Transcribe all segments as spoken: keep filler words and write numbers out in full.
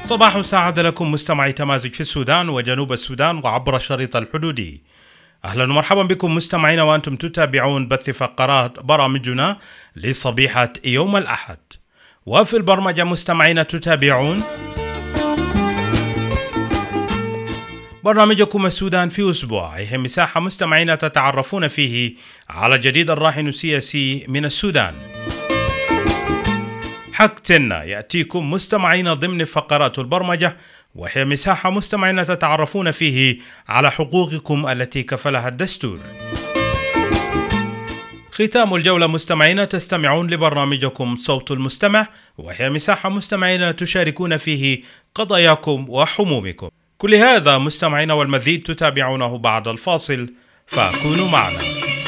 صباح سعد لكم مستمعي تمازج في السودان وجنوب السودان وعبر الشريط الحدودي. أهلا ومرحبا بكم مستمعين وأنتم تتابعون بث فقرات برامجنا لصبيحة يوم الأحد. وفي البرمجة مستمعين تتابعون برنامجكم السودان في أسبوع، هي مساحة مستمعين تتعرفون فيه على جديد الراهن السياسي من السودان. حقتنا يأتيكم مستمعين ضمن فقرات البرمجة، وهي مساحة مستمعين تتعرفون فيه على حقوقكم التي كفلها الدستور. ختام الجولة مستمعين تستمعون لبرنامجكم صوت المستمع، وهي مساحة مستمعين تشاركون فيه قضاياكم وحمومكم. كل هذا مستمعين والمزيد تتابعونه بعد الفاصل، فكونوا معنا.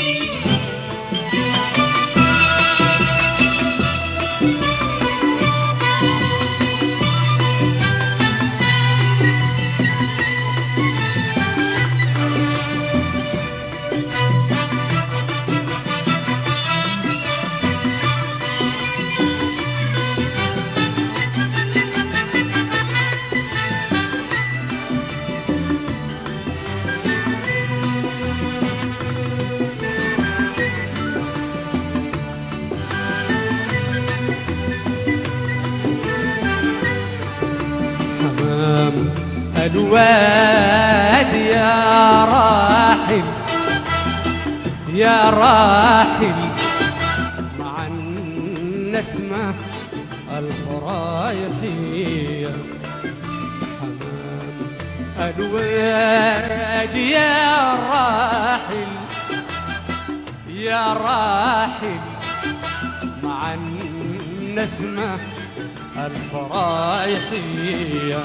الواد يا راحل يا راحل مع النسمة الفرايحية. حمام الواد يا راحل يا راحل مع النسمة الفرايحية.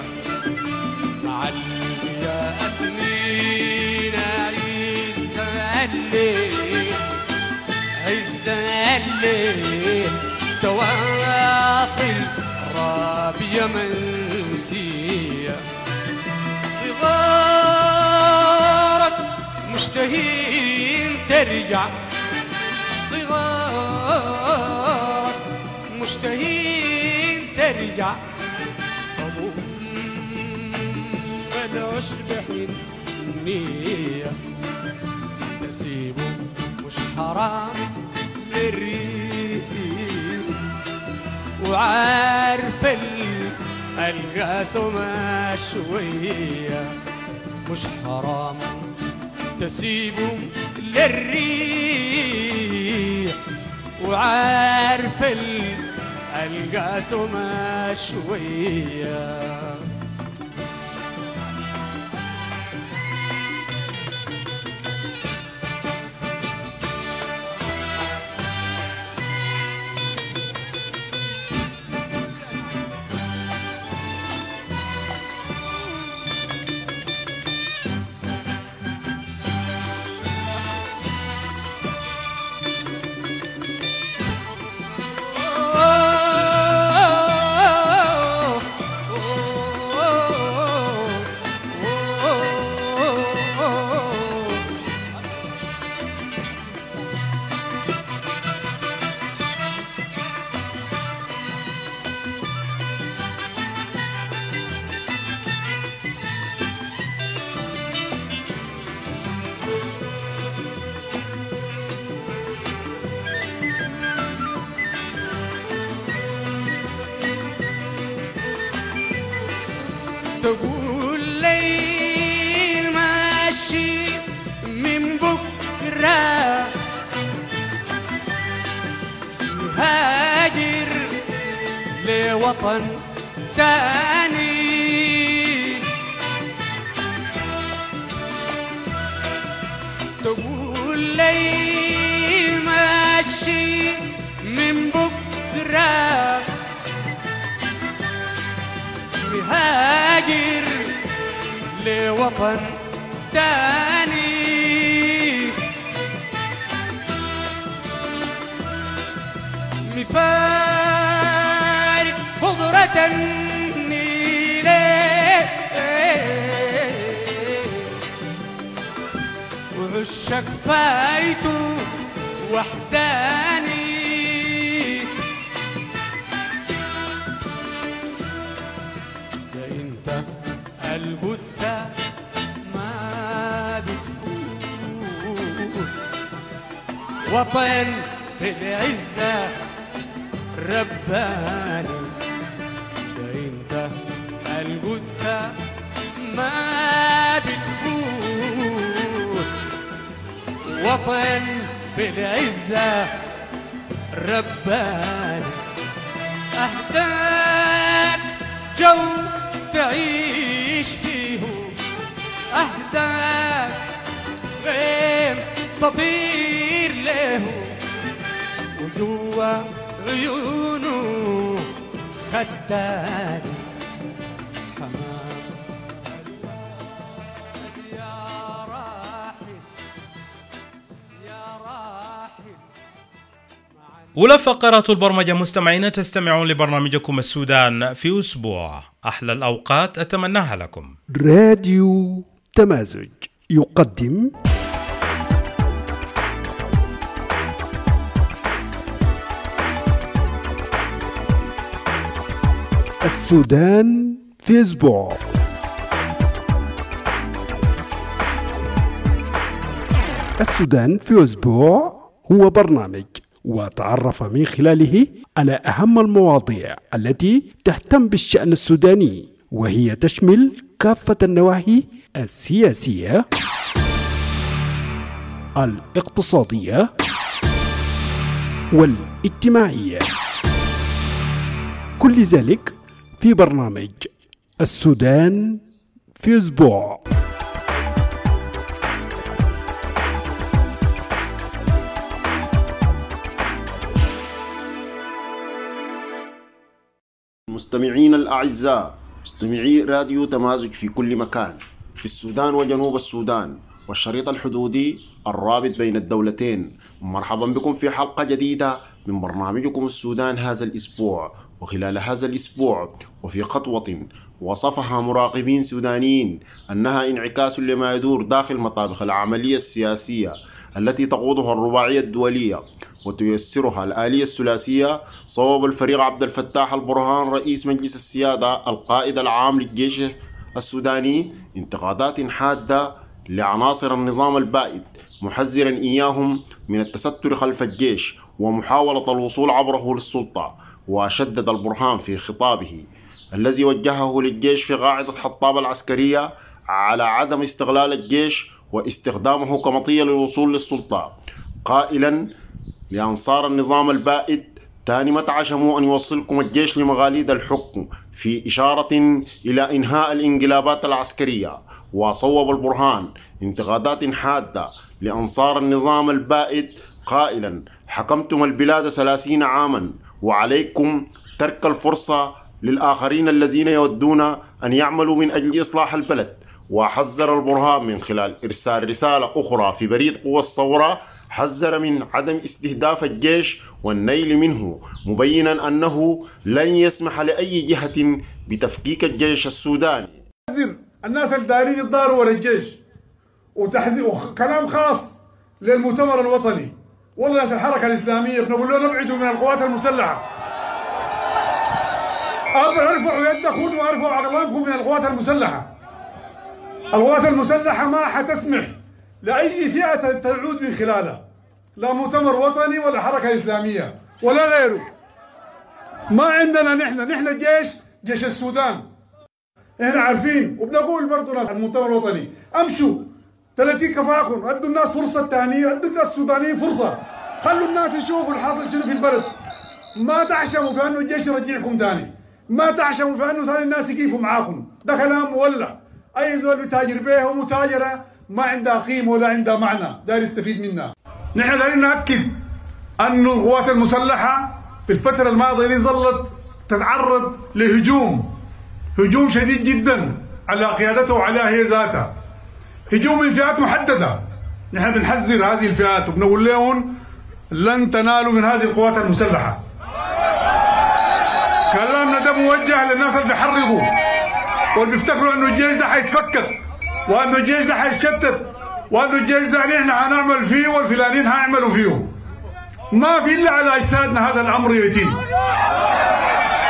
يا سنين عز الليل عز الليل تواصل رابية منسية. صغارك مشتهين ترجع، صغارك مشتهين ترجع. أشبح النية تسيبه مش حرام للريح، وعارف القاسو ما شوية مش حرام تسيبه للريح، وعارف القاسو ما شوية. تقول لي ماشي من بكرة هاجر لوطن تاني. تقول لي ماشي من بكرة مهاجر لوطن تاني. مفارق خضرة النيل وعشق فايته وحداني. وطن بالعزة رباني، ده انت القدة ما بتفوت. وطن بالعزة رباني، أهداك جو تعيش فيه، أهداك غيم تطير له، وجوا عيونه خداني حمام الواد يا راحل يا راحل. أولى فقرات البرمجة مستمعين، تستمعون لبرنامجكم السودان في أسبوع. أحلى الأوقات أتمناها لكم. راديو تمازج يقدم السودان في أسبوع. السودان في أسبوع هو برنامج وتعرف من خلاله على أهم المواضيع التي تهتم بالشأن السوداني، وهي تشمل كافة النواحي السياسية، الاقتصادية والاجتماعية، كل ذلك في برنامج السودان في أسبوع. المستمعين الأعزاء، مستمعي راديو تمازج في كل مكان في السودان وجنوب السودان والشريط الحدودي الرابط بين الدولتين، مرحبا بكم في حلقة جديدة من برنامجكم السودان هذا الأسبوع. وخلال هذا الأسبوع وفي خطوة وصفها مراقبين سودانيين أنها انعكاس لما يدور داخل مطابخ العملية السياسية التي تقودها الرباعية الدولية وتيسرها الآلية الثلاثية، صوب الفريق عبد الفتاح البرهان رئيس مجلس السيادة القائد العام للجيش السوداني انتقادات حادة لعناصر النظام البائد، محذرا إياهم من التستر خلف الجيش ومحاولة الوصول عبره للسلطة. وشدد البرهان في خطابه الذي وجهه للجيش في قاعدة حطاب العسكرية على عدم استغلال الجيش واستخدامه كمطية للوصول للسلطة، قائلا لأنصار النظام البائد: تاني ما تعشموا أن يوصلكم الجيش لمغاليد الحكم، في إشارة إلى إنهاء الانقلابات العسكرية. وصوب البرهان انتقادات حادة لأنصار النظام البائد قائلا: حكمتم البلاد ثلاثين عاما وعليكم ترك الفرصة للآخرين الذين يودون أن يعملوا من أجل إصلاح البلد. وحذر البرهان من خلال إرسال رسالة أخرى في بريد قوى الثورة، حذر من عدم استهداف الجيش والنيل منه، مبينا أنه لن يسمح لأي جهة بتفكيك الجيش السوداني. تحذير الناس الدارين يتضاروا ورا الجيش، وتحذير وكلام خاص للمؤتمر الوطني والله ناس الحركة الإسلامية بنقول لهم ابعدوا من القوات المسلحة. ارفعوا يدكم وارفعوا عقلانكم من القوات المسلحة. القوات المسلحة ما حتسمح لأي فئة تعود من خلالها، لا مؤتمر وطني ولا حركة إسلامية ولا غيره. ما عندنا نحن نحن جيش جيش السودان، احنا عارفين. وبنقول برضه ناس المؤتمر الوطني امشوا ثلاثين كفاكم، ادوا الناس فرصة ثانية، ادوا الناس السودانيين فرصة، خلوا الناس يشوفوا الحاصل شنو في البلد. ما تعشموا في انه الجيش يرجعكم ثاني، ما تعشموا في انه ثاني الناس يقيفوا معاكم، ده كلام مولع. اي زول بتاجر بيه ومتاجرة ما عندها قيمة ولا عندها معنى، داير يستفيد منها. نحن دايرين نأكد انه القوات المسلحة في الفترة الماضية دي ظلت تتعرض لهجوم، هجوم شديد جدا على قيادتها وعلى هي ذاتها، هجوم من فئات محددة. نحن بنحذر هذه الفئات وبنقول لهم لن تنالوا من هذه القوات المسلحة. كلامنا ده موجه للناس اللي بيحرضوا واللي بيفتكروا انه الجيش ده حيتفكك وانه الجيش ده حيتشتت وانه الجيش ده نحن هنعمل فيه والفلانيين هيعملوا فيه. ما في الا على اجسادنا هذا الامر يتم.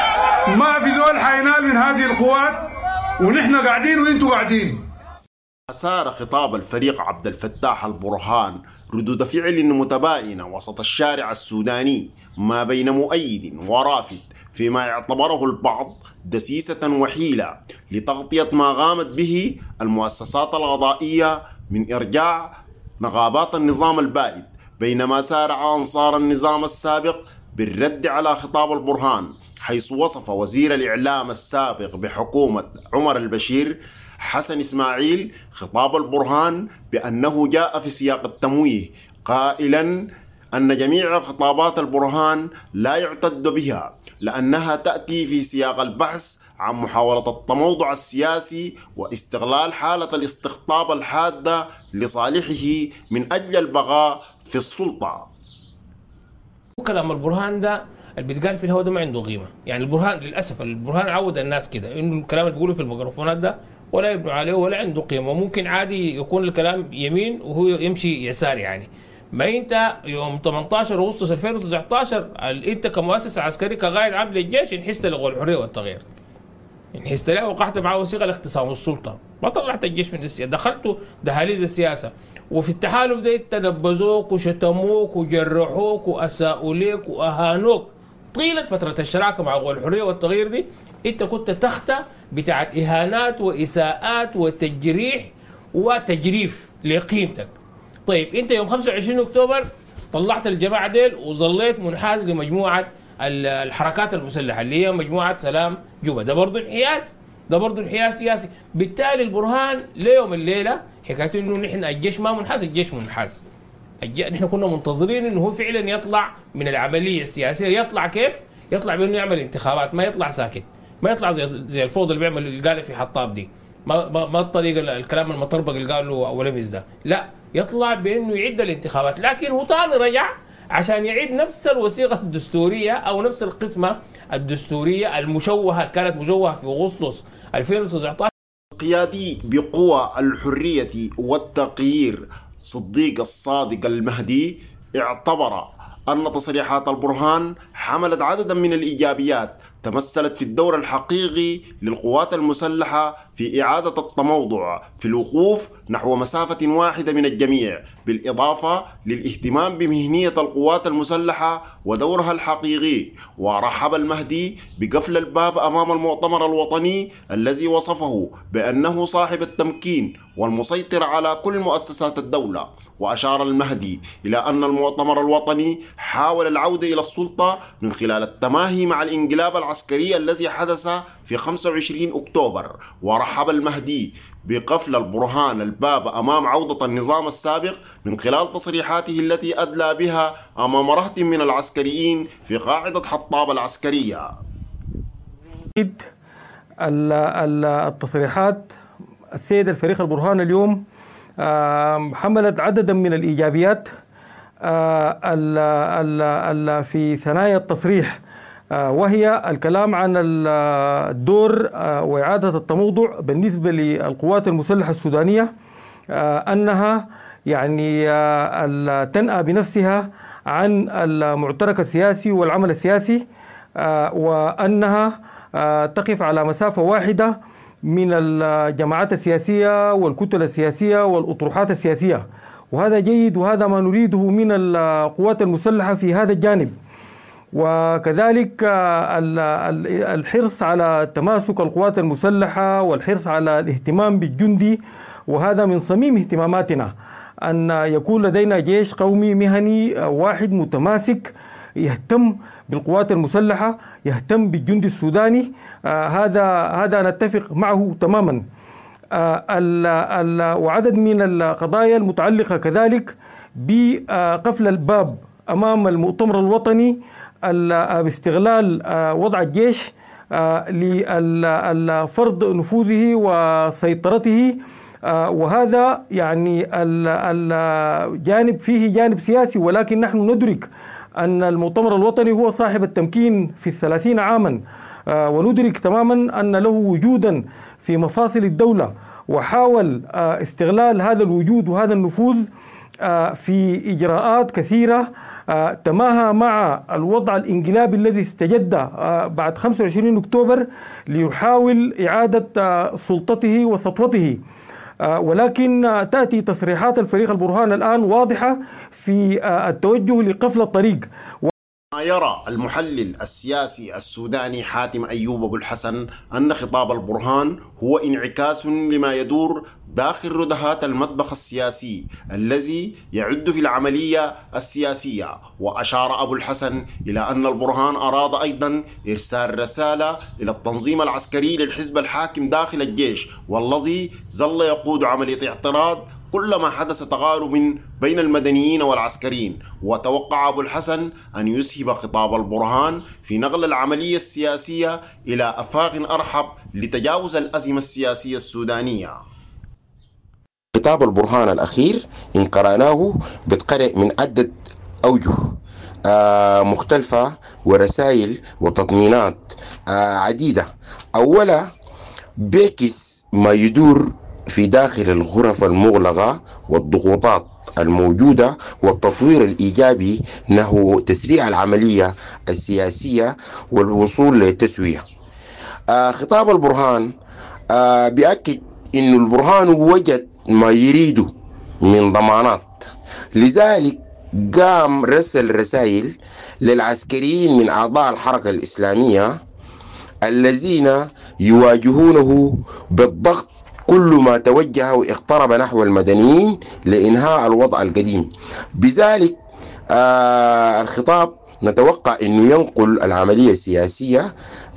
ما في زول حينال من هذه القوات ونحن قاعدين وانتوا قاعدين. أثار خطاب الفريق عبد الفتاح البرهان ردود فعل متباينة وسط الشارع السوداني ما بين مؤيد ورافض، فيما اعتبره البعض دسيسة وحيلة لتغطية ما قامت به المؤسسات القضائية من إرجاع نقابات النظام البائد، بينما سارع أنصار النظام السابق بالرد على خطاب البرهان، حيث وصف وزير الإعلام السابق بحكومة عمر البشير حسن إسماعيل خطاب البرهان بأنه جاء في سياق التمويه، قائلا أن جميع خطابات البرهان لا يعتد بها لأنها تأتي في سياق البحث عن محاولة التموضع السياسي واستغلال حالة الاستقطاب الحادة لصالحه من أجل البقاء في السلطة. كلام البرهان ده اللي بيتقال في الهواء ده ما عنده قيمة، يعني البرهان للأسف البرهان عود الناس كده إنه الكلام اللي بيقوله في الميكروفونات ده ولا يبنوا عليه ولا عنده قيمة، ممكن عادي يكون الكلام يمين وهو يمشي يسار. يعني ما انت يوم ثمانية عشر أغسطس ألفين وتسعة عشر انت كمؤسسة عسكري كقائد عام للجيش انحست لغوا الحرية والتغيير، انحست له وقعت معه وثيقة لاختصام السلطة، ما طلعت الجيش من السياسة، دخلتوا دهاليز السياسة، وفي التحالف ده تنبذوك وشتموك وجرحوك واساءوا ليك واهانوك طيلة فترة الشراكة مع غوا الحرية والتغيير دي. انت كنت تختة بتاعت اهانات واساءات وتجريح وتجريف لقيمتك. طيب انت يوم خمسة وعشرين أكتوبر طلعت الجماعة ديل وظليت منحاز لمجموعة الحركات المسلحة اللي هي مجموعة سلام جوبا، ده برضه انحياز، ده برضه انحياز سياسي. بالتالي البرهان ليوم الليلة حكايته انه نحن الجيش ما منحاز، الجيش منحاز. نحن كنا منتظرين انه هو فعلا يطلع من العملية السياسية. يطلع كيف؟ يطلع بانه يعمل انتخابات، ما يطلع ساكت، ما يطلع زي زي الفوضى اللي بيعمل اللي قال في حطاب دي، ما ما, ما الطريقة الكلام المطربق اللي قاله ولمز ده، لا يطلع بانه يعد الانتخابات. لكن هو تاني رجع عشان يعيد نفس الوثيقة الدستورية او نفس القسمة الدستورية المشوهة كانت مشوهة في اغسطس ألفين وتسعة عشر. قيادي بقوى الحرية والتغيير صديق الصادق المهدي اعتبر أن تصريحات البرهان حملت عددا من الإيجابيات تمثلت في الدور الحقيقي للقوات المسلحة في إعادة التموضع في الوقوف نحو مسافة واحدة من الجميع، بالإضافة للاهتمام بمهنية القوات المسلحة ودورها الحقيقي. ورحب المهدي بقفل الباب أمام المؤتمر الوطني الذي وصفه بأنه صاحب التمكين والمسيطر على كل مؤسسات الدولة. وأشار المهدي إلى أن المؤتمر الوطني حاول العودة إلى السلطة من خلال التماهي مع الانقلاب العسكري الذي حدث في خمسة وعشرين أكتوبر. ورحب المهدي بقفل البرهان الباب أمام عودة النظام السابق من خلال تصريحاته التي أدلى بها أمام رهط من العسكريين في قاعدة حطاب العسكرية. التصريحات السيد الفريق البرهان اليوم حملت عددا من الإيجابيات في ثنايا التصريح، وهي الكلام عن الدور وإعادة التموضع بالنسبة للقوات المسلحة السودانية، أنها يعني تنأى بنفسها عن المعترك السياسي والعمل السياسي، وأنها تقف على مسافة واحدة من الجماعات السياسية والكتل السياسية والأطروحات السياسية، وهذا جيد وهذا ما نريده من القوات المسلحة في هذا الجانب. وكذلك الحرص على تماسك القوات المسلحة والحرص على الاهتمام بالجندي، وهذا من صميم اهتماماتنا أن يكون لدينا جيش قومي مهني واحد متماسك يهتم بالقوات المسلحة، يهتم بالجندي السوداني. آه هذا هذا نتفق معه تماما. آه ال ال وعدد من القضايا المتعلقة كذلك بقفل الباب أمام المؤتمر الوطني باستغلال آه وضع الجيش آه لفرض نفوذه وسيطرته، آه وهذا يعني الجانب فيه جانب سياسي، ولكن نحن ندرك أن المؤتمر الوطني هو صاحب التمكين في الثلاثين عاما، وندرك تماما أن له وجودا في مفاصل الدولة، وحاول استغلال هذا الوجود وهذا النفوذ في إجراءات كثيرة تماهى مع الوضع الانقلابي الذي استجد بعد خمسة وعشرين أكتوبر ليحاول إعادة سلطته وسطوته. ولكن تأتي تصريحات الفريق البرهان الآن واضحة في التوجه لقفل الطريق. ما يرى المحلل السياسي السوداني حاتم أيوب أبو الحسن أن خطاب البرهان هو انعكاس لما يدور داخل ردهات المطبخ السياسي الذي يعد في العملية السياسية. وأشار أبو الحسن إلى أن البرهان أراد أيضا إرسال رسالة إلى التنظيم العسكري للحزب الحاكم داخل الجيش، والذي ظل يقود عملية اعتراض كلما حدث تقارب بين المدنيين والعسكريين. وتوقع أبو الحسن أن يسهب خطاب البرهان في نقل العملية السياسية إلى آفاق أرحب لتجاوز الأزمة السياسية السودانية. خطاب البرهان الأخير إن قرأناه بتقرأ من عدة أوجه آه مختلفة ورسائل وتطمينات آه عديدة. أولا بيكس ما يدور في داخل الغرف المغلقة والضغوطات الموجودة والتطوير الإيجابي نحو تسريع العملية السياسية والوصول للتسوية. آه خطاب البرهان آه بيأكد إن البرهان وجد ما يريده من ضمانات، لذلك قام رسل رسائل للعسكريين من أعضاء الحركة الإسلامية الذين يواجهونه بالضغط كل ما توجه واقترب نحو المدنيين لإنهاء الوضع القديم. بذلك آه الخطاب نتوقع أنه ينقل العملية السياسية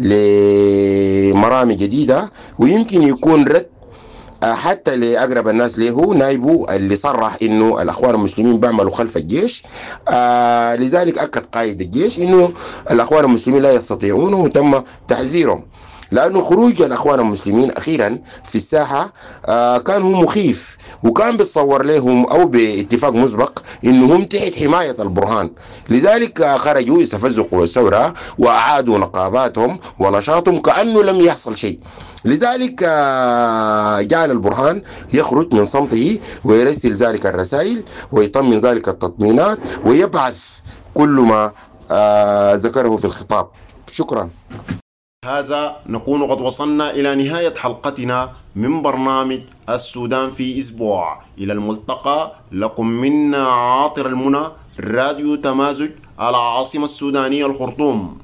لمرامي جديدة، ويمكن يكون رد حتى لأقرب الناس له نايبه اللي صرح إنه الأخوان المسلمين بيعملوا خلف الجيش. آه لذلك أكد قائد الجيش إنه الأخوان المسلمين لا يستطيعون، وتم تحذيرهم، لأنه خروج الأخوان المسلمين أخيرا في الساحة آه كان هو مخيف، وكان بيتصور لهم أو باتفاق مسبق إنهم تحت حماية البرهان. لذلك آه خرجوا يستفزوا قوى الثورة وأعادوا نقاباتهم ونشاطهم كأنه لم يحصل شيء. لذلك آه جعل البرهان يخرج من صمته ويرسل ذلك الرسائل ويطمن ذلك التطمينات ويبعث كل ما آه ذكره في الخطاب. شكرا. هذا نكون قد وصلنا إلى نهاية حلقتنا من برنامج السودان في أسبوع. إلى الملتقى، لكم منا عاطر المنى، راديو تمازج العاصمة السودانية الخرطوم.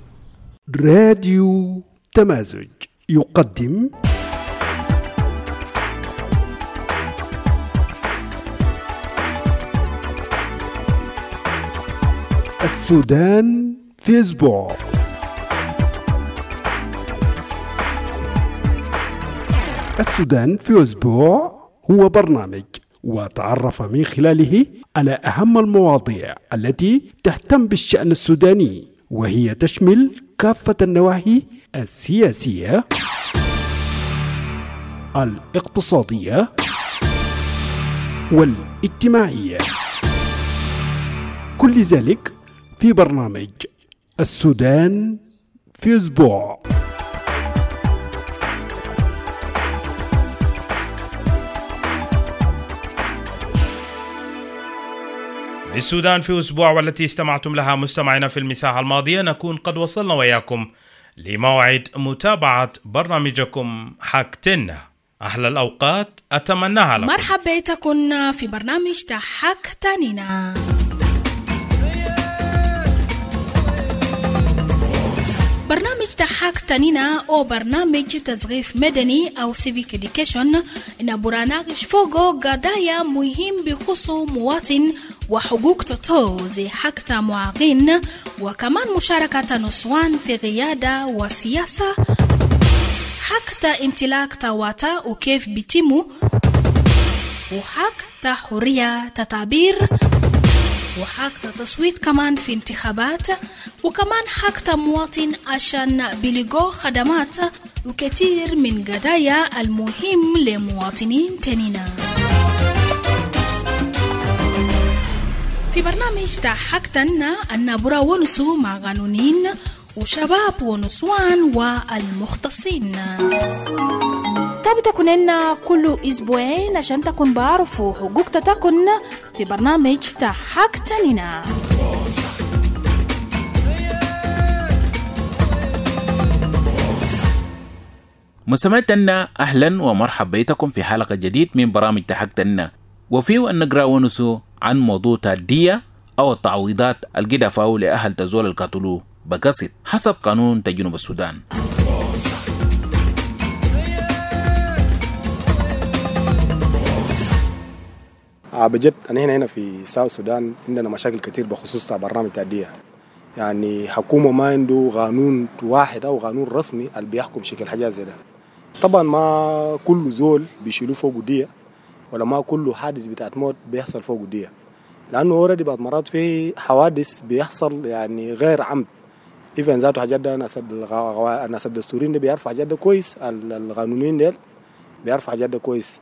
راديو تمازج يقدم السودان في أسبوع. السودان في أسبوع هو برنامج وتعرف من خلاله على أهم المواضيع التي تهتم بالشأن السوداني، وهي تشمل كافة النواحي السياسية، الاقتصادية والاجتماعية، كل ذلك في برنامج السودان في أسبوع. للسودان في أسبوع، والتي استمعتم لها مستمعينا في المساحة الماضية، نكون قد وصلنا وياكم لموعد متابعة برنامجكم حكتنا. أحلى الأوقات أتمناها لكم. مرحبا بكم في برنامج حكتننا. برنامج حكتننا أو برنامج تثقيف مدني أو civic education إن برنامج فوقه قضايا مهم بخصوص مواطن وحقوق تطو زي حق معاقين، وكمان مشاركة نسوان في قيادة وسياسة، حق امتلاك تواتا وكيف بيتمو، وحق حرية تعبير، وحق تصويت كمان في انتخابات، وكمان حق مواطن عشان بلغو خدمات وكثير من قضايا المهم لمواطنين تانينا. في برنامج حكتنا أن برا ونسو مع قانونين وشباب ونسوان والمختصين. طب تكونين كل أسبوعين عشان تكون بعرفوا حقوق تكون في برنامج حكتننا. مستمعتنا أهلا ومرحبا بكم في حلقة جديد من برامج تحكتنا، وفيه أن نقرأ ونسو عن موضوع الدية أو التعويضات القدا فاو لأهل تزول القتلو بقسط حسب قانون جنوب السودان. بجد أنا هنا هنا في ساوث السودان عندنا مشاكل كتير بخصوص برنامج الدية. يعني حكومة ما عنده قانون واحد أو قانون رسمي اللي بيحكم شكل حاجات زي ده. طبعا ما كل زول بيشيلوه فوق الدية، ولا ما كل حادث بتاعت موت بيحصل فوق الدية، لأنه أوريدي بعض مرات في حوادث بيحصل يعني غير عمد. إذا ذاته حاجات ده الناس الناس الدستوريين ده بيعرفوا حاجات ده كويس، القانونيين ده بيعرفوا حاجات ده كويس.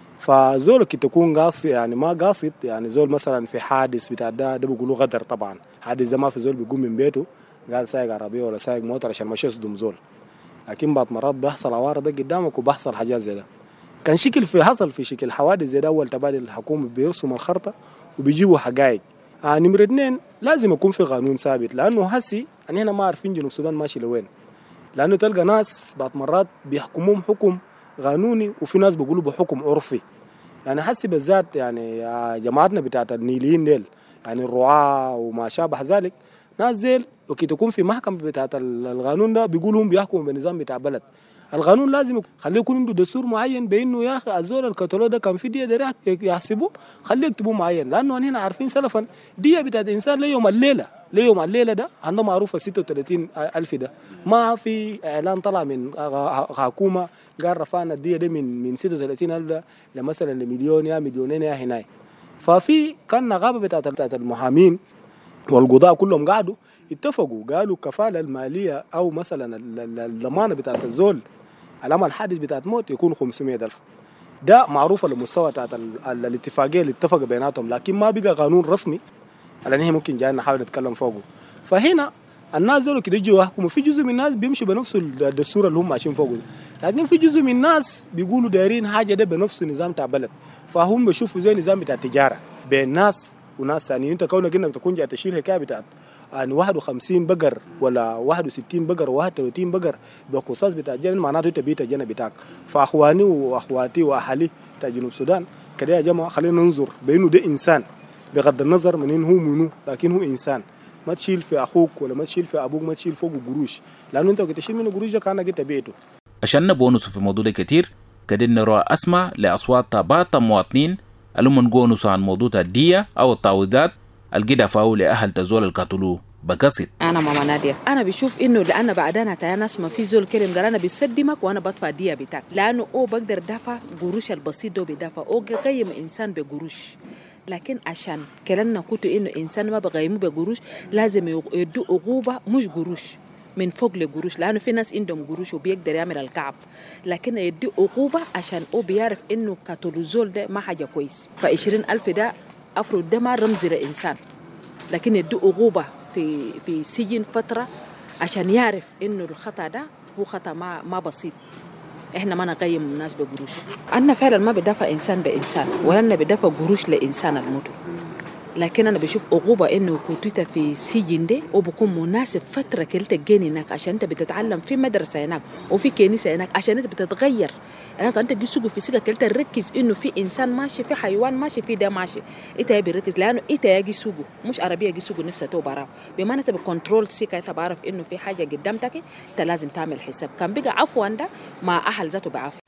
فزول كي تكون قاصد يعني ما قاصد، يعني زول مثلا في حادث بتاع ده ده بيقولوا غدر. طبعا حادث زي ما في زول بيقوم من بيته قال سايق عربية ولا سايق موتر عشان مشي يصدم زول، لكن بعض مرات بيحصل عوارض ده قدامك وبيحصل حاجات زي ده. كان شكل في حصل في شكل حوادث زي ده أول تبادل الحكومة بيرسم الخرطة وبيجيبوا حقائق. آه نمرة اثنين لازم يكون في قانون ثابت، لأنه هسي يعني هنا ما عارفين جنوب السودان ماشي لوين، لأنه تلقى ناس بعض مرات بيحكموهم حكم قانوني وفي ناس بيقولوا بحكم عرفي. يعني حسي بالذات يعني جماعتنا بتاعت النيليين ديل يعني الرعاة وما شابه ذلك، ناس زيل وكي تكون في محكمة بتاعت القانون ده بيقولوا بيحكموا بنظام بتاع بلد. القانون لازم خليه يكون عنده دستور معين بانه يا اخي الزول الكتالوج ده كان في ديه ده يحسبوه، خليه يكتبوه معين، لانه هنا عارفين سلفا ديه بتاعت انسان ليوم الليله ليوم الليله ده عنده معروفه ستة وثلاثين ألف. ده ما في اعلان طلع من حكومه قال رفعنا الديه ده من من ستة وثلاثين ألف لمثلا لمليون يا مليونين يا هنا. ففي كان نقابه بتاعت بتاعت المحامين والقضاء كلهم قعدوا اتفقوا قالوا الكفاله الماليه او مثلا الضمانه بتاعت الزول العمل الحادث بتاعت موت يكون خمسمية ألف. ده معروفة لمستوى بتاعت الاتفاقية اللي اتفق بيناتهم، لكن ما بقى قانون رسمي لأن هي ممكن جاي نحاول نتكلم فوقه. فهنا الناس دول كده يجوا يحكموا، في جزء من الناس بيمشوا بنفس الدستور اللي هم ماشيين فوقه، لكن في جزء من الناس بيقولوا دايرين حاجة ده بنفس النظام تاع بلد، فهم بيشوفوا زي نظام بتاع التجارة بين ناس وناس ثانيين. انت كونك انك تكون جاي تشيل حكاية بتاعت يعني واحد وخمسين بقر ولا واحد وستين بقر وواحد وثلاثين بقر بقصاص بتاع الجنة، معناته انت بيت الجنة بتاعك. فاخواني واخواتي واهلي بتاع جنوب السودان كده يا جماعه خلينا ننظر بانه ده انسان بغض النظر من انه هو منو، لكن هو انسان. ما تشيل في اخوك ولا ما تشيل في ابوك، ما تشيل فوقه قروش، لانه انت وقت تشيل منه قروش ده كانك انت بيته. عشان نبونسوا في الموضوع ده كتير كده نروى اسمع لاصوات بعض المواطنين اللي هم نقونسوا عن موضوع الدية او التعويضات القدا فاو لاهل تزول القتلو بقسط. انا ماما ناديه، انا بشوف انه لان بعدين تاع ناس ما في زول كلم قال انا بيصدمك وانا بدفع ديه بتاعك، لانه او بقدر دفع قروش البسيط ده بدفع او قيم انسان بقروش، لكن عشان كلنا كنت انه انسان ما بقيمه بقروش لازم يدوا عقوبه مش قروش من فوق لقروش، لانه في ناس عندهم قروش وبيقدر يعمل الكعب، لكن يدي عقوبه عشان او بيعرف انه كاتولوزول ده ما حاجه كويس. ف عشرين ألف ده افرض ده ما رمز لانسان، لكن يدي عقوبه في في سجن فتره عشان يعرف انه الخطا ده هو خطا ما ما بسيط. احنا ما نقيم الناس بقروش، انا فعلا ما بدافع انسان بانسان ولا انا بدافع قروش لانسان الموت، لكن انا بشوف عقوبه انه كنت في سجن ده وبكون مناسب فتره كلت تجيني هناك عشان انت بتتعلم في مدرسه هناك وفي كنيسه هناك عشان انت بتتغير. انا انت تجي في سكه كلت تركز انه في انسان ماشي، في حيوان ماشي، في ده ماشي، انت بيركز لانه انت يجي سوقه مش عربيه يجي سوقه نفسها تو برا، بمعنى انت بكنترول سكه، انت بعرف انه في حاجه قدامك انت لازم تعمل حساب. كان بقى عفوا ده مع اهل ذاته بعافيه.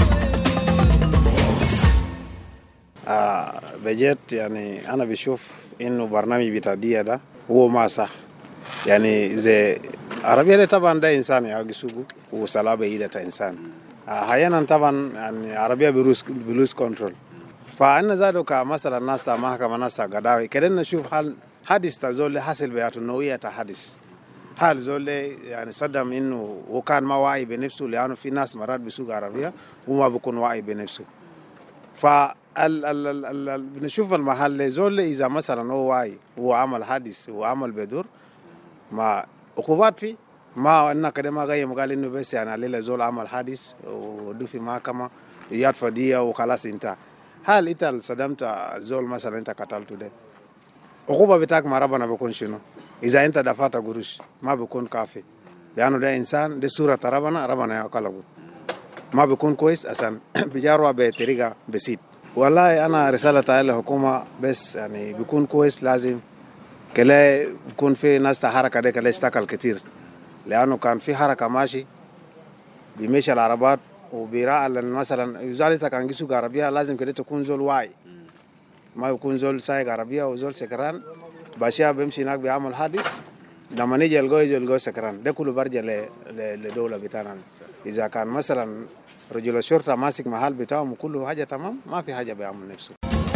آه بجد يعني أنا بشوف إنه برنامج بتاع دية ده هو ما صح. يعني زي عربية ده طبعا ده إنسان يعاقي سوقه وصلابة إيدة إنسان. أحيانا آه طبعا يعني عربية بلوز بلوز كنترول. فأنا زادو كمثلا ناس محكمة ناس قضاوي كده نشوف حال حادث تزول حاصل بياته نوعية حادث. حال زول يعني صدم إنه وكان ما واعي بنفسه، لأنه في ناس مرات بسوق عربية وما بيكون واعي بنفسه. ف ال ال ال ال بنشوف المحل زول إذا مثلا هو واعي هو عمل حادث وعمل بدور ما عقوبات فيه، ما إننا كده ما غير قال إنه بس يعني عليه زول عمل حادث ودو في محكمة يدفع دية وخلاص انتهى. هل أنت صدمت زول مثلا أنت قتلته ده عقوبة بتاعك ما ربنا بيكون شنو؟ إذا أنت دفعت قروش ما بيكون كافي، لأنه ده إنسان ده سورة ربنا ربنا يقلبه. ما بيكون كويس عشان بيجاروا بطريقة بسيط. والله أنا رسالة على الحكومة بس يعني بيكون كويس لازم كلا يكون في ناس تحرك عليه كلا يشتغل كتير، لأنه كان في حركة ماشي بيمشي العربات وبيراعي مثلا يزالي كان يسوق عربية لازم كده تكون زول واعي، ما يكون زول سايق عربية وزول سكران باشا بيمشي هناك بيعمل حادث لما نيجي يلقوه يجي يلقوه سكران. ده كله برجع لدولة بتاعنا. إذا كان مثلا رجل الشرطة ماسك محل بتاعهم وكله حاجة تمام ما في حاجة بيعمل نفسه.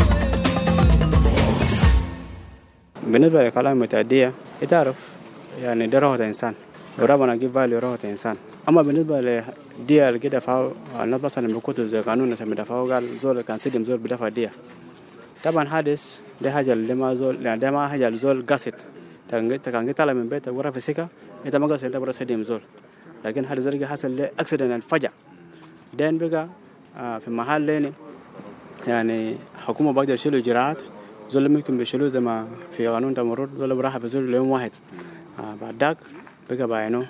بالنسبة لكلام التعدية تعرف يعني ده روح إنسان وربنا جيب بالي روح إنسان. أما بالنسبة للدية اللي كده فاو الناس مثلا بيكتبوا زي قانون نسمي دفعوا قال زول كان سيدم زول بدفع دية. طبعا حادث ده حاجة اللي ما زول يعني ده ما حاجة الزول قصد تكان كان طالع من بيته ورا في سكة أنت ما قصد أنت برا سيدم زول، لكن هذا زرقة حصل له أكسيدنت الفجع دين بقى في محل لين يعني حكومة بقدر يشيلوا إجراءات زول ممكن بيشيلوا زي ما في قانون تمرد زول براحة في زول ليوم واحد. بعد ذاك بقى بعينه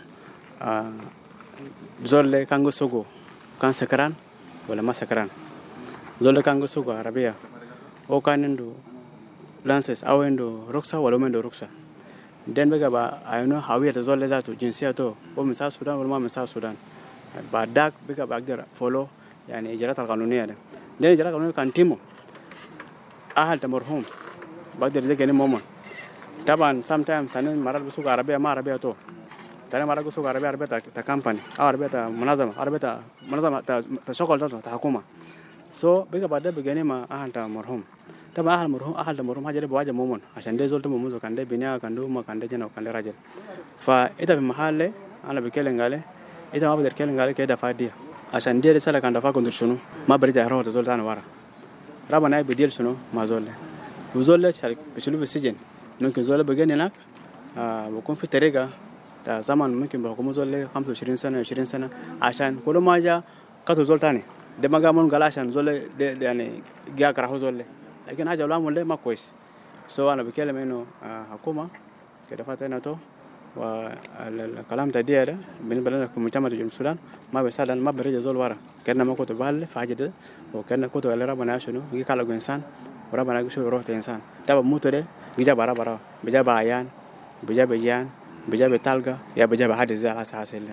زول كان يسوقه كان سكران ولا ما سكران، زول كان يسوق عربية أو كان عنده لانسس أو عنده رخصة ولا ما عنده رخصة. دين بقى بعينه هوية زول ذاته جنسيته هو من ساوث السودان ولا ما من ساوث السودان. بعد ذاك بقى بقدر فولو يعني إجراءات القانونية ده. ده إجراءات القانونية كان تيمو أهل تمرهم بقدر يجي كني مومن. طبعا sometimes ثاني مرات بسوق عربية ما عربية تو. ثاني مرات بسوق عربية عربية تا تا كامباني أو عربية تا منظمة عربية تا منظمة تا تشغل تا تا حكومة. so بقى بعد ده بيجي ما أهل تمرهم. طبعا أهل مرهم أهل تمرهم حاجة ده بواجه مومن عشان ده زول تمومن كان ده بنيا كان ده ما كان ده جنا وكان ده راجل. فإذا في محل أنا بكلم قاله إذا ما بدر كلم قاله كده فادية عشان دي رسالة كان دفع كنتر شنو ما برجع يروح تزول تاني ورا رابنا بديل شنو ما زول له وزول له شارك بشلو في السجن ممكن زول بيجي هناك آه بكون في طريقة تا زمان ممكن بحكم زول له خمسة وعشرين سنة عشرين سنة عشان كل ما جا كاتو زول تاني ده ما قامون قال عشان زول يعني جا كره زول له لكن حاجة ولا مول ما كويس. سو أنا بكلم إنه آه حكومة كده فاتنا تو والكلام تديه ده بالنسبة لنا كمجتمع جنوب السودان ما بيساعد ما برجع زول ورا كأننا ما كنت بحال في حاجة ده وكأننا كنت على ربنا شنو يجي كلا إنسان وربنا يشوف روح الإنسان ده بموت ده بيجا برا برا بيجا بعيان بيجا بيجان بيجا بتلقى يا بيجا بحد زي على أساس الله.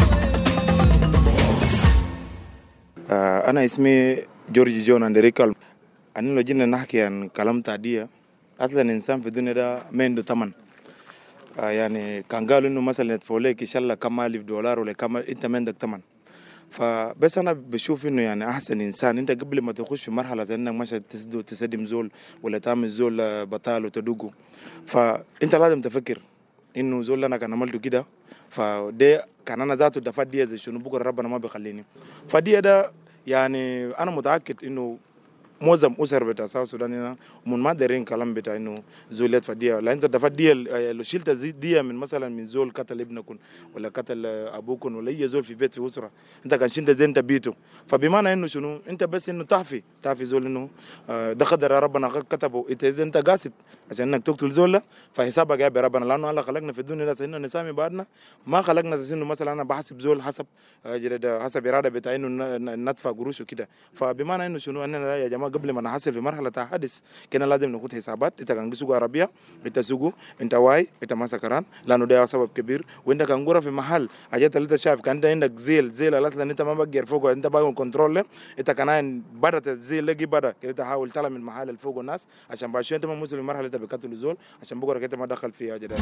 أنا اسمي جورج جون أندريكال. أنا لو جينا نحكي عن كلام تديه أصلاً إنسان في الدنيا ده ما عنده ثمن. آه يعني كان قالوا إنه مثلاً يدفعولك إن شاء الله كم ألف دولار ولا كم أنت ما عندك ثمن. فبس أنا بشوف إنه يعني أحسن إنسان أنت قبل ما تخش في مرحلة إنك ماشي تسدو تسدم زول ولا تعمل زول بطال وتدوقه فأنت لازم تفكر إنه زول أنا كان عملته كده فده كان أنا ذاته دفع دي زي شنو بكرة ربنا ما بيخليني فدي ده يعني أنا متأكد إنه معظم أسر بتاع ساوث السودان هنا من ما دارين كلام بتاع إنه زولات فدية لا أنت دفع دية لو شلت دية من مثلا من زول قتل ابنكم ولا قتل أبوكم ولا أي زول في بيت في أسرة أنت كان شلت زين تبيته فبمعنى إنه شنو أنت بس إنه تعفي تعفي زول إنه ده قدر ربنا كتبه أنت إذا أنت قاصد عشان إنك تقتل زول فحسابك جاي بربنا لأنه الله خلقنا في الدنيا ده سيدنا نسامي بعدنا ما خلقنا إنه مثلا أنا بحسب زول حسب حسب إرادة بتاع إنه ندفع قروش وكده فبمعنى إنه شنو أنا يا جماعة قبل ما نحصل في مرحلة حادث كنا لازم ناخد حسابات انت كان تسوق عربية انت سوقه انت واي انت ما سكران لانه ده سبب كبير وانت كان غرف في محل حاجات اللي انت شايف كان انت عندك زيل زيل اصلا انت ما بقدر فوق انت باغي كنترول انت كان بدات الزيل لقي بدا كده تحاول تطلع من المحل اللي فوق الناس عشان باش انت ما موصل لمرحله انت بقتل الزول عشان بكره انت ما دخل فيها جدا.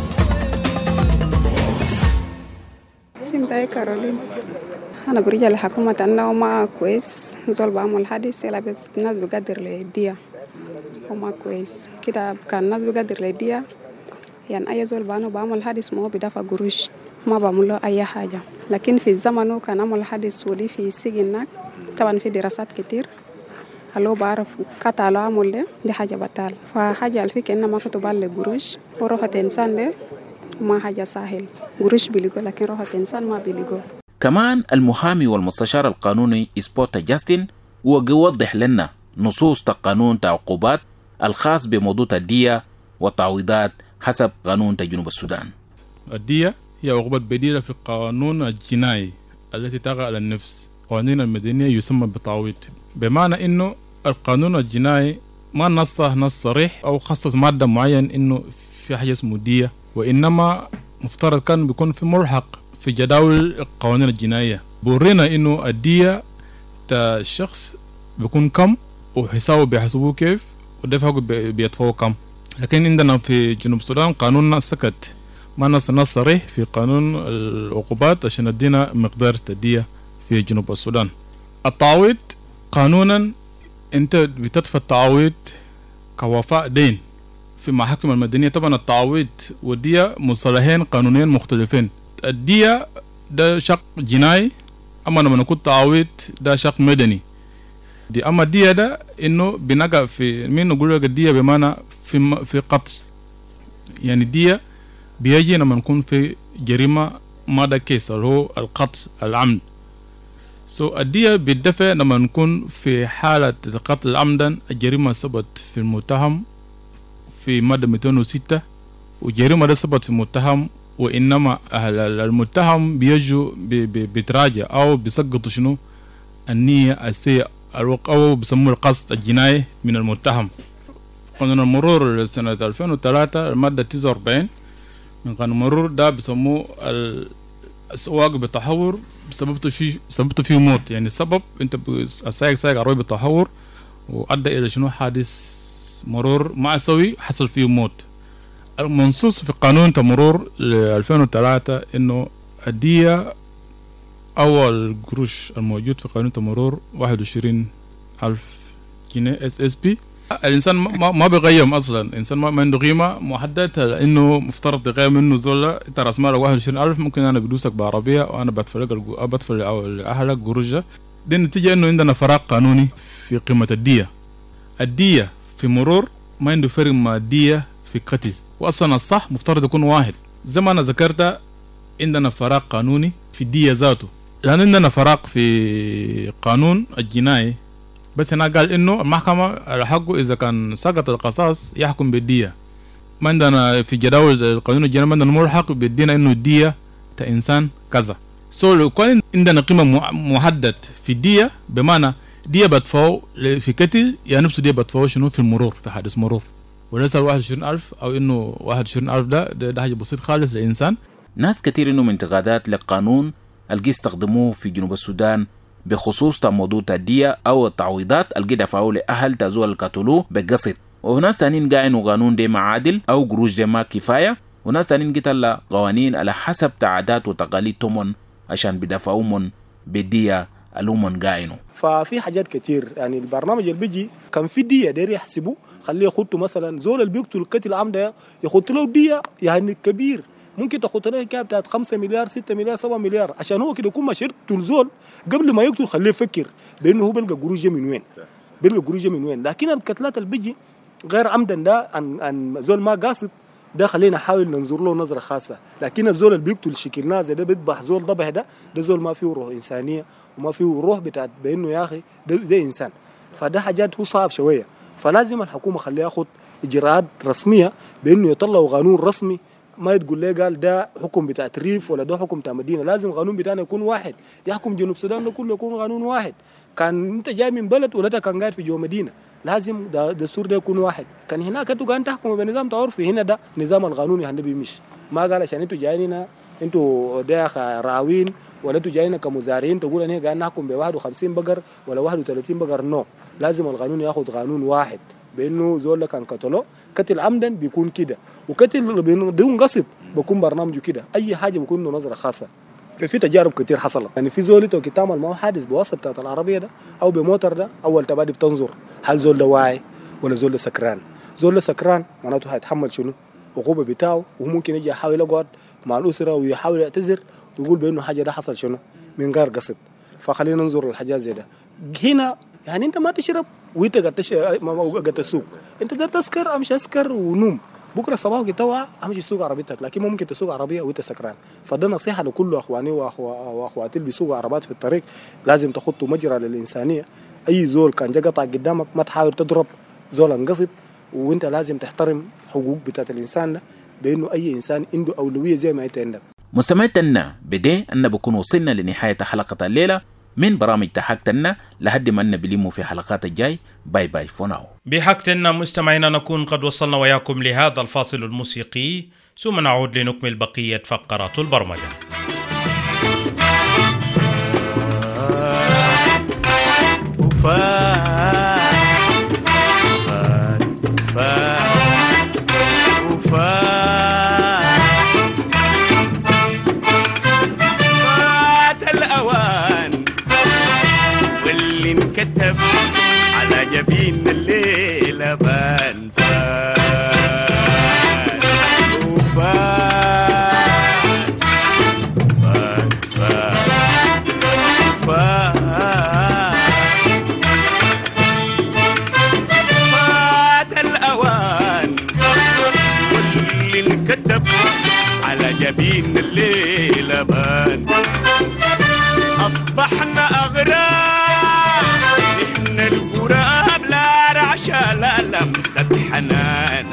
اسمي كارولين أنا برجع لحكومة أنه ما كويس زول بعمل حادث يلا بس الناس بقدر للدية وما كويس كده كان الناس بقدر للدية يعني أي زول بعمل بعمل حادث ما هو بدافع قروش ما بعمل له أي حاجة لكن في زمانه كان عمل حادث ودي في السجن طبعا في دراسات كتير هلو بعرف قطع له عمل ده دي حاجة بطال فحاجة الفكرة إنه ما كتب على قروش وروحة إنسان ده ما حاجة سهل قروش بيلقوا لكن روحة إنسان ما بيلقوا. كمان المحامي والمستشار القانوني إسبوتا جاستن ويوضح لنا نصوص قانون تعقوبات الخاص بموضوع الدية والتعويضات حسب قانون جنوب السودان. الدية هي عقوبة بديلة في القانون الجنائي التي تقع على النفس القوانين المدنية يسمى بتعويض، بمعنى إنه القانون الجنائي ما نصه نص صريح أو خصص مادة معين إنه في حاجة اسمه دية، وإنما مفترض كان بيكون في ملحق في جداول القوانين الجنائية بورينا إنه الدية تا الشخص بيكون كم وحسابه بيحسبوه كيف ودفعه بيدفعه كم. لكن عندنا في جنوب السودان قانوننا سكت، ما نص نص صريح في قانون العقوبات عشان ادينا مقدار الدية في جنوب السودان. التعويض قانونا انت بتدفع التعويض كوفاء دين في محاكم المدنية. طبعا التعويض والدية مصطلحين قانونيين مختلفين. الدية ده شق جنائي، اما لما نقول تعويض ده شق مدني. دي اما الدية ده انه بنقع في مين نقول لك الدية بمعنى في في قتل، يعني الدية بيجي لما نكون في جريمة ماذا كيس اللي هو القتل العمد. سو so, الدية بيدفع لما نكون في حالة قتل عمدا الجريمة ثبت في المتهم في مادة مئتين وستة وجريمة ده ثبت في المتهم، وإنما المتهم بيجوا بيتراجع أو بيسقطوا شنو النية السيئة أو بيسموه القصد الجنائي من المتهم. قانون المرور لسنة ألفين وثلاثة المادة تسعة وأربعين من قانون المرور ده بيسموه السواق بتهور سببته فيه سببته فيه موت، يعني السبب انت السائق سائق عربية بتهور وأدى إلى شنو حادث مرور مأساوي حصل فيه موت. المنصوص في قانون المرور ل ألفين وثلاثة إنه الدية أول قروش الموجود في قانون المرور واحد وعشرين ألف جنيه اس اس بي. الإنسان ما ما بيقيم أصلا، الإنسان ما عنده قيمة محددة لأنه مفترض يقيم منه زولة أنت رأس مالك واحد وعشرين ألف، ممكن أنا بدوسك بعربية وأنا بدفع لك بدفع لأهلك قروشة. دي النتيجة إنه عندنا فراغ قانوني في قيمة الدية. الدية في مرور ما عنده فرق مع الدية في قتل، وأصلا الصح مفترض يكون واحد. زي ما أنا ذكرت عندنا فراغ قانوني في الدية ذاته، لأن عندنا فراغ في قانون الجنائي. بس هنا قال إنه المحكمة الحق إذا كان سقط القصاص يحكم بالدية. ما عندنا في جداول القانون الجنائي ما عندنا ملحق بالدينا إنه الدية تا إنسان كذا. سو لو كان عندنا قيمة محدد في الدية بمعنى دية بدفعه في قتل، يعني نفسه دية بدفعه شنو في المرور في حادث مرور، وليس واحد وعشرين ألف أو إنه واحد وعشرين ألف ده ده, ده حاجة بسيط خالص للإنسان. ناس كتير إنه من انتقادات للقانون اللي استخدموه في جنوب السودان بخصوص موضوع الدية أو التعويضات اللي دفعوا لأهل تزول القتلوه بقصد، وناس تانيين قاعدين قانون دي ما عادل أو قروش دي ما كفاية، وناس تانيين قتل قوانين على حسب تعادات وتقاليد تمن عشان بدفعوا من بالدية الأمن قاعدينه. ففي حاجات كتير، يعني البرنامج اللي بيجي كان في دية داير يحسبوا خليه يخطوا مثلا زول اللي بيقتل القتل عمدا يخط له دية يعني كبير، ممكن تخط له كاب بتاعت خمسة مليار ستة مليار سبعة مليار عشان هو كده يكون ما شرط زول قبل ما يقتل خليه يفكر بانه هو بيلقى قروش من وين، بيلقى قروش من وين. لكن القتلات اللي بيجي غير عمدا ده ان ان زول ما قاصد ده خلينا نحاول ننظر له نظره خاصه. لكن الزول اللي بيقتل شكلناه زي ده بيذبح زول ضبح ده ده زول ما فيه روح انسانيه وما فيه روح بتاعت بانه يا اخي ده, ده انسان. فده حاجات هو صعب شويه، فلازم الحكومه خليها ياخذ اجراءات رسميه بانه يطلعوا قانون رسمي، ما تقول لي قال ده حكم بتاع ريف ولا ده حكم بتاع مدينه. لازم القانون بتاعنا يكون واحد يحكم جنوب السودان ده كله، يكون قانون واحد. كان انت جاي من بلد ولا كان قاعد في جوا مدينه لازم ده دستور ده يكون واحد. كان هناك انتوا قاعدين تحكموا بنظام تعرفي، هنا ده نظام القانوني هنبي مش ما قال عشان انتوا جايين هنا انتوا ده راوين ولا انتوا جايين كمزارعين تقول انا قاعد نحكم ب واحد وخمسين بقر ولا واحد وثلاثين بقر. نو، لازم القانون ياخذ قانون واحد بانه زول كان قتله قتل عمدا بيكون كده، وقتل بدون قصد بيكون برنامجه كده. اي حاجه بيكون له نظره خاصه. في تجارب كتير حصلت، يعني في زول تو كتعمل معه حادث بواسطه بتاعت العربيه ده او بموتر ده، اول تبادي بتنظر هل زول ده واعي ولا زول ده سكران. زول ده سكران معناته هيتحمل شنو عقوبه بتاعه، وممكن يجي يحاول يقعد مع الاسره ويحاول يعتذر ويقول بانه حاجه ده حصل شنو من غير قصد. فخلينا ننظر للحاجات زي ده. هنا يعني انت ما تشرب وانت قاعد تسوق، انت ده تسكر امشي اسكر ونوم، بكره الصباح كده امشي السوق عربيتك، لكن ممكن تسوق عربيه وانت سكران. فده نصيحه لكل اخواني واخواتي اللي بيسوقوا عربات في الطريق، لازم تخطوا مجرى للانسانيه. اي زول كان جا قطع قدامك ما تحاول تضرب زول انقصد، وانت لازم تحترم حقوق بتاعت الانسان ده بانه اي انسان عنده اولويه زي ما انت عندك. مستمعتنا بدي ان بكون وصلنا لنهايه حلقه الليله، من برامج تحكتنا لحد ما نبلموا في حلقات الجاي. باي باي فوناو. بحكتنا مستمعينا نكون قد وصلنا وياكم لهذا الفاصل الموسيقي، ثم نعود لنكمل بقية فقرات البرمجة. كتب على جبين الليلة بان فان وفان فان فان فان فات الأوان واللي انكتب على جبين الليلة بان. أصبحنا أغراب القراب لا رعشة لا لمسة حنان.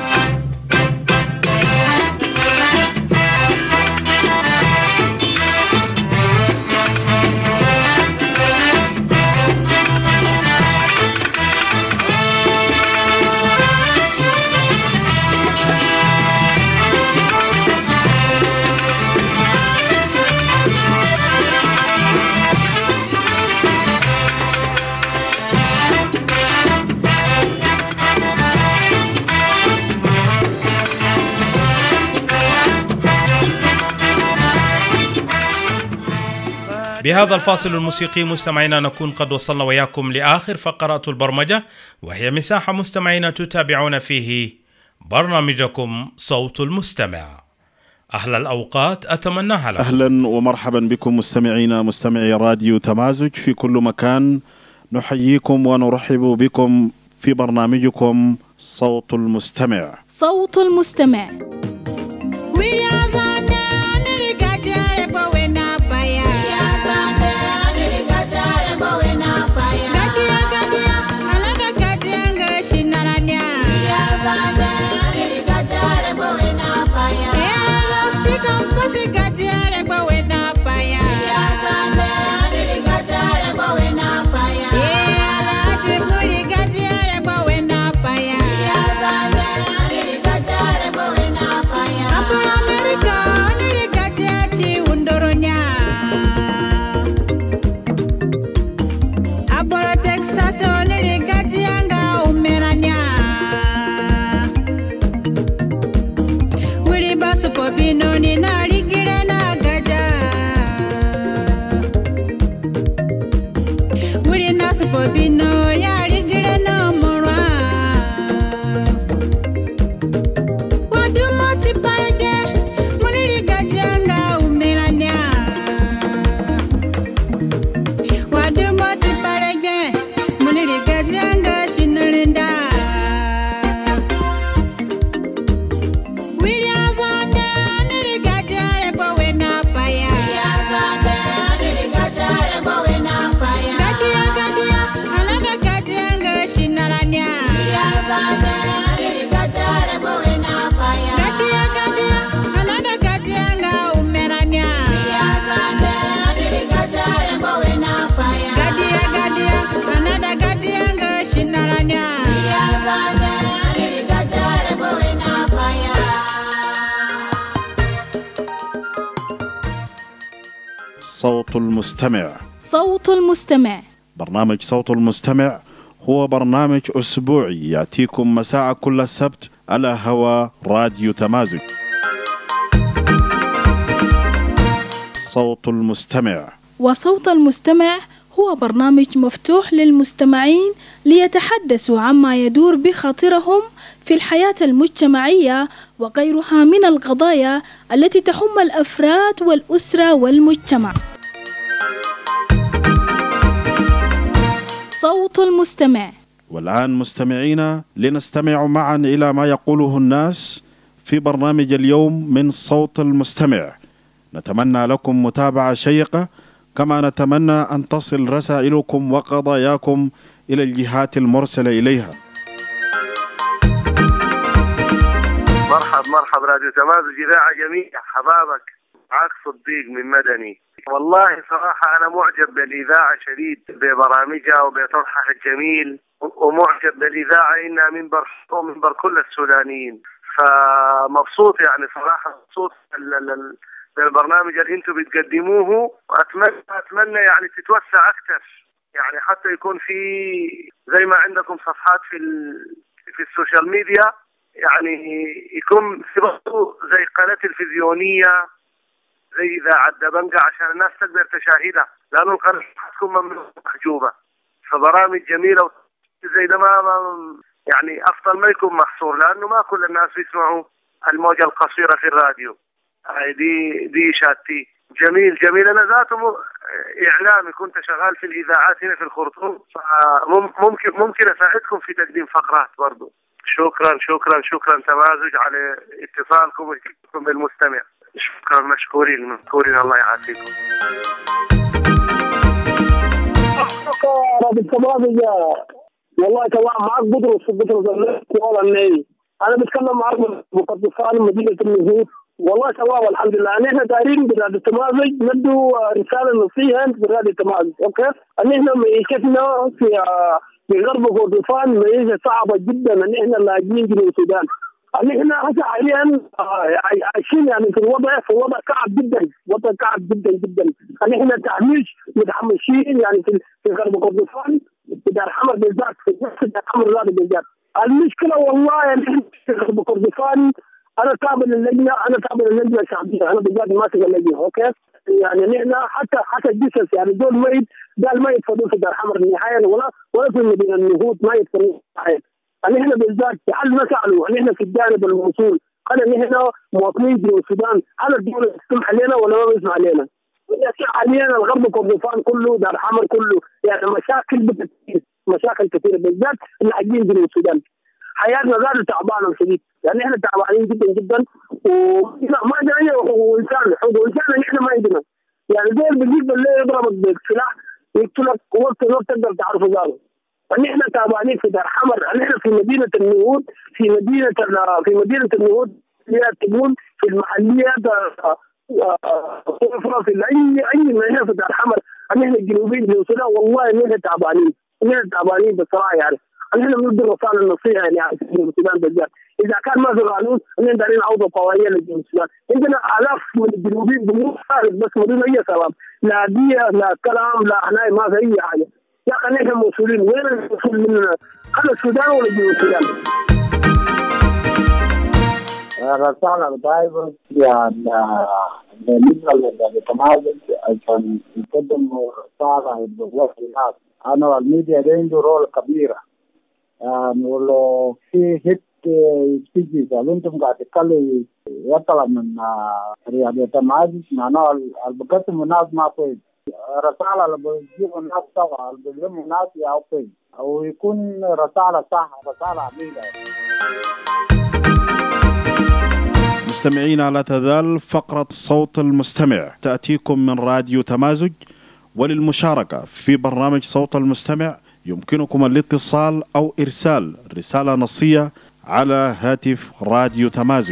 بهذا الفاصل الموسيقي مستمعينا نكون قد وصلنا وياكم لآخر فقرات البرمجة، وهي مساحة مستمعينا تتابعون فيه برنامجكم صوت المستمع. أهل الأوقات أتمناها لكم. أهلا ومرحبا بكم مستمعينا مستمعي راديو تمازج في كل مكان. نحييكم ونرحب بكم في برنامجكم صوت المستمع. صوت المستمع. صوت المستمع. صوت المستمع. برنامج صوت المستمع هو برنامج أسبوعي يأتيكم مساء كل سبت على هوا راديو تمازج. صوت المستمع. وصوت المستمع هو برنامج مفتوح للمستمعين ليتحدثوا عما يدور بخاطرهم في الحياة المجتمعية وغيرها من القضايا التي تهم الأفراد والأسرة والمجتمع. صوت المستمع. والآن مستمعينا لنستمع معا إلى ما يقوله الناس في برنامج اليوم من صوت المستمع. نتمنى لكم متابعة شيقة، كما نتمنى أن تصل رسائلكم وقضاياكم إلى الجهات المرسلة إليها. مرحب مرحب راديو تمازج إذاعة جميع حبابك معك صديق من مدني. والله صراحة أنا معجب بالإذاعة شديد ببرامجها وبطرحها الجميل، ومعجب بالإذاعة إنها منبر منبر كل السودانيين، فمبسوط يعني صراحة مبسوط بالبرنامج اللي انتم بتقدموه، وأتمنى أتمنى يعني تتوسع أكثر، يعني حتى يكون في زي ما عندكم صفحات في في السوشيال ميديا، يعني يكون في زي قناة تلفزيونية زي إذاعة دبنجة عشان الناس تقدر تشاهدها، لأنه القناة تكون محجوبة. فبرامج جميلة زي ده ما يعني أفضل ما يكون محصور، لأنه ما كل الناس بيسمعوا الموجة القصيرة في الراديو. هاي دي دي شاتي جميل جميل. أنا ذاته إعلامي، كنت شغال في الإذاعات هنا في الخرطوم، فممكن ممكن أساعدكم في تقديم فقرات برضو. شكرا شكرا شكرا تمازج على اتصالكم وإتصالكم بالمستمع. شكرا مشكورين مشكورين الله يعافيكم. رابط تمازج والله تمام معك بدرس في بدرس النيل. أنا بتكلم معك من مقدسان مدينة النهوض. والله تمام الحمد لله. أنا إحنا دايرين برادة التمازج ندو رسالة نصيحة برادة التمازج. أوكي أن إحنا معيشتنا في في غرب كردفان معيشة صعبة جدا، أن إحنا لاجئين جنوب السودان. أن إحنا هسه حاليا عايشين يعني في الوضع في وضع صعب جدا، وضع صعب جدا جدا. أن إحنا تحميش متحمسين يعني في في غرب كردفان في دار حمر بالذات، في دار حمر هذا بالذات. المشكلة والله يعني في غرب كردفان أنا تابع للجنة، أنا تابع للجنة الشعبية، أنا بالذات ماسك اللجنة. أوكي يعني نحن حتى حتى الجثث يعني دول ميت قال ما يدفنوا في دار حمر نهائيا، ولا ولا في مدينة النهوض ما يدفنوا نهائيا. يعني نحن بالذات هل نسألوا نحن في الجانب الموصول هل نحن مواطنين جنوب السودان هل الدولة تسمح لنا ولا ما بيسمح لنا؟ حاليا الغرب كردفان كله دار حمر كله يعني مشاكل بكثير، مشاكل كثيرة بالذات اللاجئين جنوب السودان. حياتنا غير تعبانه شديد، يعني احنا تعبانين جدا جدا وما عندنا حقوق انسان، حقوق انسان احنا ما عندنا. يعني دول بيجيب اللي يضربك بالسلاح يقتلك وقت ما تقدر تعرف ذلك. يعني احنا تعبانين في دار حمر، يعني احنا في مدينه النهوض في مدينه في مدينه النهوض تقول في المحليات في اي اي مدينه في دار حمر. يعني احنا الجنوبيين في السودان والله ان احنا تعبانين، احنا تعبانين بصراحه. يعني احنا بندي رسالة النصيحة يعني في جنوب السودان بالذات، إذا كان ما في قانون احنا دايرين عوضة قوية لجنوب السودان. عندنا آلاف من الجنوبيين بدون خارج بس بدون أي سبب، لا دية لا كلام لا عناية، ما في أي حاجة. يا أخي نحن مسؤولين، وين المسؤول مننا؟ هل السودان ولا جنوب السودان؟ الرسالة بتاعي يعني بالنسبة للتمازج عشان يقدم رسالة يبغوا الناس. أنا والميديا ده عنده رول كبيرة يعني، ولو في هيت تيجي إذا أنتم قاعد تتكلم يطلع من رياضة التمازج معناه البقسم الناس ما كويس. رسالة اللي بيجيبوا الناس سوا اللي بيلموا الناس يا كويس، أو يكون رسالة صح رسالة عميقة. مستمعينا لا تزال فقرة صوت المستمع تأتيكم من راديو تمازج، وللمشاركة في برنامج صوت المستمع يمكنكم الاتصال أو إرسال رسالة نصية على هاتف راديو تمازج.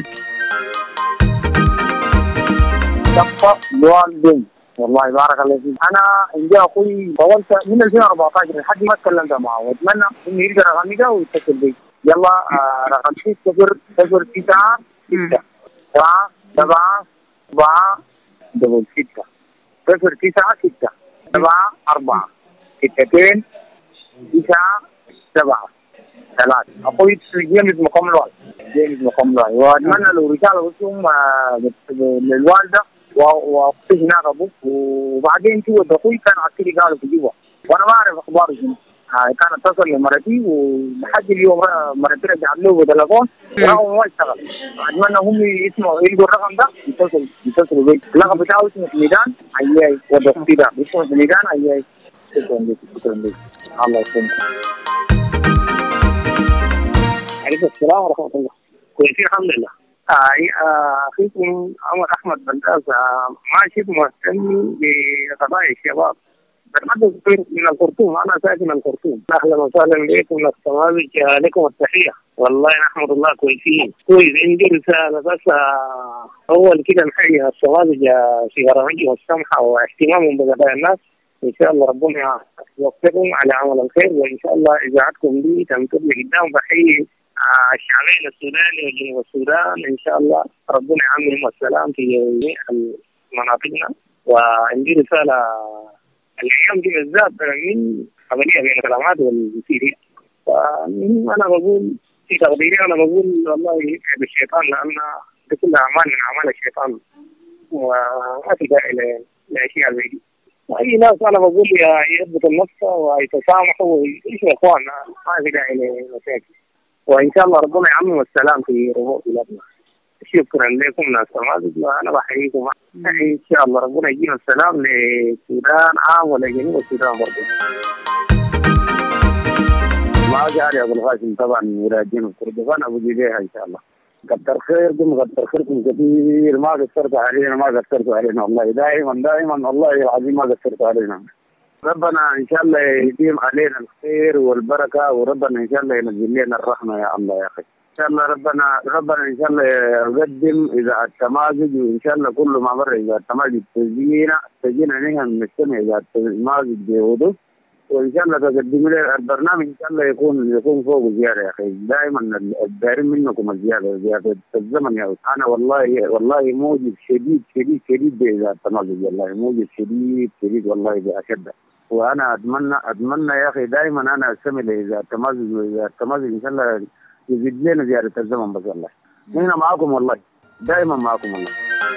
دقة والدين والله بارك الله فيك. أنا عندي أخوي طولت من ألفين وأربعة عشر لحد ما تكلمت معه، وأتمنى إنه يلقى رقمي ده ويتصل بي. يلا آه رقم صفر صفر تسعة ستة سبعة سبعة أربعة دبل ستة صفر تسعة ستة سبعة أربعة ستتين تسعة سبعة ثلاثة. أقول جيمس مقاملوي جيمس مقاملوي، وأتمنى لو رسالة بسهم للوالدة وأختي هناك أبوك. وبعدين شو أخوي كان عسكري قالوا في جوا وأنا ما أعرف أخباره شنو. كان اتصل لمرتي ولحد اليوم مرتي رجعت له بالتليفون ورقم ما اشتغل. أتمنى هم يسمعوا يلقوا الرقم ده يتصلوا يتصلوا بي. اللقب بتاعه اسمه ميدان أياي ودختي ده اسمه ميدان أياي. شكرا لك شكرا لك الله يسلمك. عليكم السلام ورحمة الله. كويسين الحمد لله. أخيكم عمر أحمد بنداز ما شفت مهتم بقضايا الشباب، من الخرطوم، انا ساكن الخرطوم. اهلا وسهلا بكم نستمازج لكم التحيه. والله نحمد الله كويسين كويس. عندي رساله بس اول كده نحيي السمازج في برامجهم السمحه واهتمامهم بقضايا الناس. ان شاء الله ربنا يوفقكم على عمل الخير، وان شاء الله اذاعتكم دي تمتد لقدام. بحيي الشعبين السوداني وجنوب السودان، ان شاء الله ربنا يعمهم السلام في جميع مناطقنا. وعندي رساله الايام دي بالذات من عمليه بين الكلامات والسيريا، فانا بقول في تقديري انا بقول والله يتعب الشيطان، لان دي كلها اعمال من اعمال الشيطان وما في داعي لاشياء زي دي. اي ناس انا بقول يضبط النفس ويتسامحوا ويعيشوا اخواننا، ما في داعي لمشاكل. وان شاء الله ربنا يعمم السلام في ربوع بلادنا. شكرا لكم ناس السمازج، وانا بحييكم. ان شاء الله ربنا يجينا السلام للسودان عام ولجنوب السودان برضه. ما جاري ابو القاسم طبعا ولاجين الكردفان ابو جديها ان شاء الله. كتر خيركم كتر خيركم كثير، ما قصرتوا علينا ما قصرتوا علينا والله، دائما دائما والله العظيم ما قصرتوا علينا. ربنا ان شاء الله يديم علينا الخير والبركه، وربنا ان شاء الله ينزل لنا الرحمه يا الله يا اخي. ان شاء الله ربنا ربنا ان شاء الله يقدم اذا التمازج، وان شاء الله كل ما مر اذا التمازج تجينا تجينا نحن نستمع اذا التمازج بوضوح، وان شاء الله تقدم لنا البرنامج ان شاء الله يكون يكون فوق زياده يا اخي. دائما الدارين منكم الزياده زياده الزمن يا اخي. انا والله والله موجب شديد شديد شديد باذا التمازج، والله موجب شديد شديد والله باشد. وانا اتمنى اتمنى يا اخي دائما انا استمع اذا التمازج، واذا التمازج ان شاء الله يزيد لنا زياده الزمن بس والله. هنا معاكم والله، دائما معاكم والله.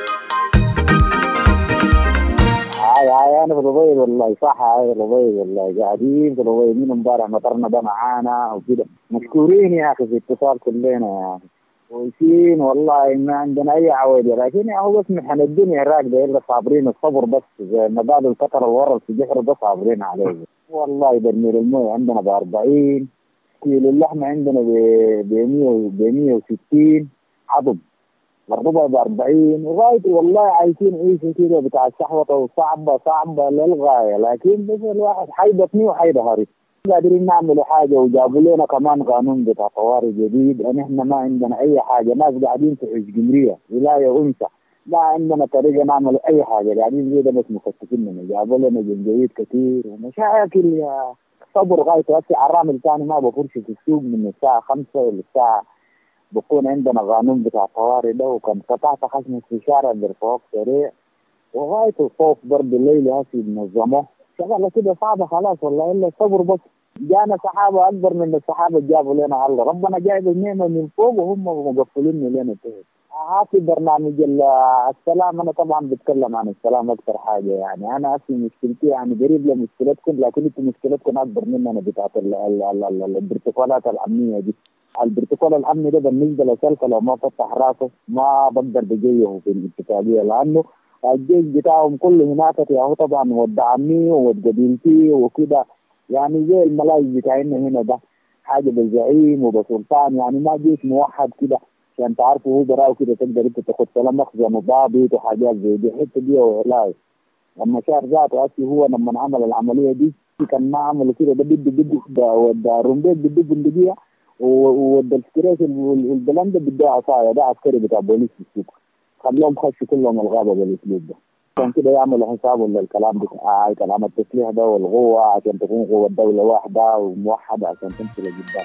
هاي هاي انا في الربيض والله صح. هاي الربيض والله قاعدين في الربيض من امبارح مطرنا ده معانا وكده. مشكورين يا اخي في اتصال كلنا يا اخي كويسين والله، ما عندنا اي عويده. لكن يا هو بس محن الدنيا راكده الا صابرين الصبر بس، زي ما قال القطر الورد في جحر ده صابرين عليه والله. برميل المويه عندنا ب أربعين، كيلو اللحمه عندنا ب مية وستين، عضب مرضوبة ب أربعين. وغاية والله عايشين عيشة كده بتاع الشحوطة وصعبة صعبة للغاية. لكن بس الواحد حيبطني وحيدهري قادرين نعملوا حاجة، وجابوا لنا كمان قانون بتاع طوارئ جديد. ان احنا ما عندنا اي حاجة، ناس قاعدين في حج جمرية ولاية انثى، ما عندنا طريقة نعمل اي حاجة، قاعدين كده بس مفتشين لنا. جابوا لنا جنجويد كثير ومشاكل يا صبر. غاية واسع عرامل ثاني ما بفرش في السوق من الساعة خمسة للساعة بكون عندنا قانون بتاع طوارئ ده. وكان قطعت خشمة في شارع برفاق سريع، وغاية الخوف برضه الليل هسي بنظمه شغلة كده صعبة خلاص والله. إلا الصبر بس. جانا سحابة أكبر من السحابة جابوا لنا الله، ربنا جايب النعمة من فوق وهم مقفلين لنا تحت. هاتي برنامج السلام. أنا طبعا بتكلم عن السلام أكثر حاجة، يعني أنا أصلي مشكلتي يعني قريب لمشكلتكم، لكن أنتم مشكلتكم أكبر مننا بتاعت البروتوكولات الأمنية دي. البروتوكول الامني ده بالنسبه لسلكه لو ما فتح راسه ما بقدر بجيه في الاتفاقيه، لانه الجيش بتاعهم كله هناك يا هو طبعا ود عمي وود قبيلتي وكده، يعني زي الملايك بتاعنا هنا ده حاجه بالزعيم وبسلطان، يعني ما جيش موحد كده عشان تعرفوا هو براو كده تقدر انت تاخد سلام مخزن وضابط وحاجات زي دي. الحته دي ولاي لما شهر ذاته اسي هو لما عمل العمليه دي كان ما عملوا كده، ده بده بده ودا رومبيت بده بندقيه والدلسكريس والبلند بده عصايه، ده عسكري بتاع بوليس في السوق، خلوهم خشوا كلهم الغابه بالاسلوب ده. عشان كده يعملوا حسابه للكلام بتاع كلام التسليح ده والقوه، عشان تكون قوه الدوله واحده وموحده عشان تمشي لقدام.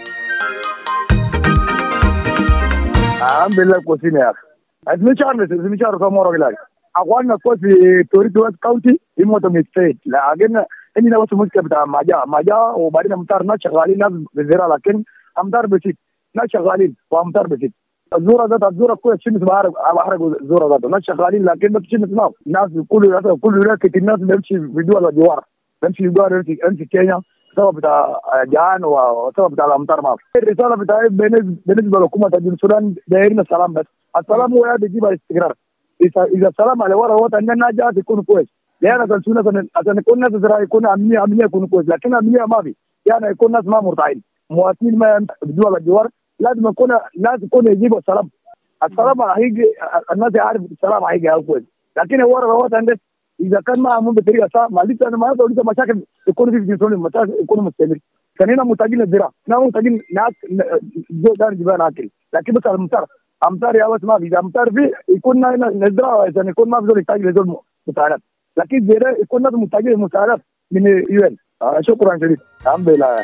الحمد لله كويسين يا اخي. المشوار بس المشوار كم مره قلت اخواننا كويس في توريد ويست كاونتي يموتوا مستيت، لكن عندنا بس مشكله بتاع ما جاء ما جاء وبعدين امطار ناس شغالين ناس بالزراعه، لكن امطار بسيط ناس شغالين وامطار بسيط. الزوره ذات الزوره كويس شمس بحرق بحرق الزوره ذات ناس شغالين، لكن بس شمس ما الناس كل كل ولايه الناس بيمشي في دول الجوار، بيمشي في دول يمشي كينيا سبب بتاع جان وسبب بتاع الامطار ما في. الرساله بتاعي بالنسبه لحكومه جنوب السودان دايرين السلام، بس السلام هو اللي بيجيب الاستقرار. اذا اذا السلام على ورا وطن الناس جات يكون كويس، لان السودان عشان يكون ناس زراعي يكون امنيه امنيه يكون كويس، لكن امنيه ما في، يعني يكون ناس ما مرتاحين مواطنين ما بدول الجوار، لازم يكون الناس يكون يجيبوا السلام. السلام هيجي الناس يعرف السلام هيجي كويس، لكن ورا الوطن ده اذا كان معمول بطريقه صح ما لسه انا ما اقدر لسه مشاكل يكون في جنسون المتاز يكون مستمر. كان هنا محتاجين الزراعه، نحن محتاجين ناس جو دار جبال اكل، لكن بس الامطار امطار يا بس ما في، اذا امطار في يكون هنا نزرع عشان يكون ما في زول يحتاج لزول مساعدات، لكن زي ده يكون الناس محتاجين لمساعدات من يو ان. آه شكرا شديد الحمد لله.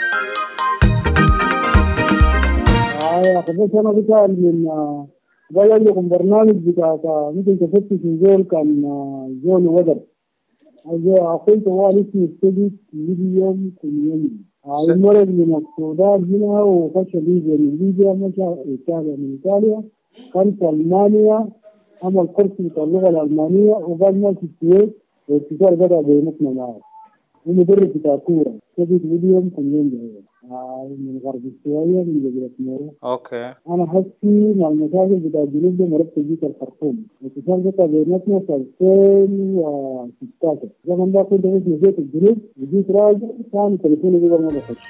اه خبرت انا بسال من بقول لكم برنامج بتاع ممكن تفتش زول كان زول وزر اخوي طوال اسمه استدي يجي يوم كل يوم المرض من السودان هنا وخش ليبيا من ليبيا مشى ايطاليا من ايطاليا كان في المانيا عمل كورس بتاع اللغه الالمانيه وقال ما في السويس واتصال بدا بيناتنا معه ومدرب بتاع كوره استدي ويليام كل يوم جاي من غرب السوية من جزيرة مورو. اوكي. انا حسي مع المشاكل بتاع الجنوب ده مرات جيت الخرطوم اتصال بتاع بيناتنا في ألفين وستاشر زمان ده كنت في جيت الجنوب وجيت راجع كان تليفوني بيقدر ما بخش.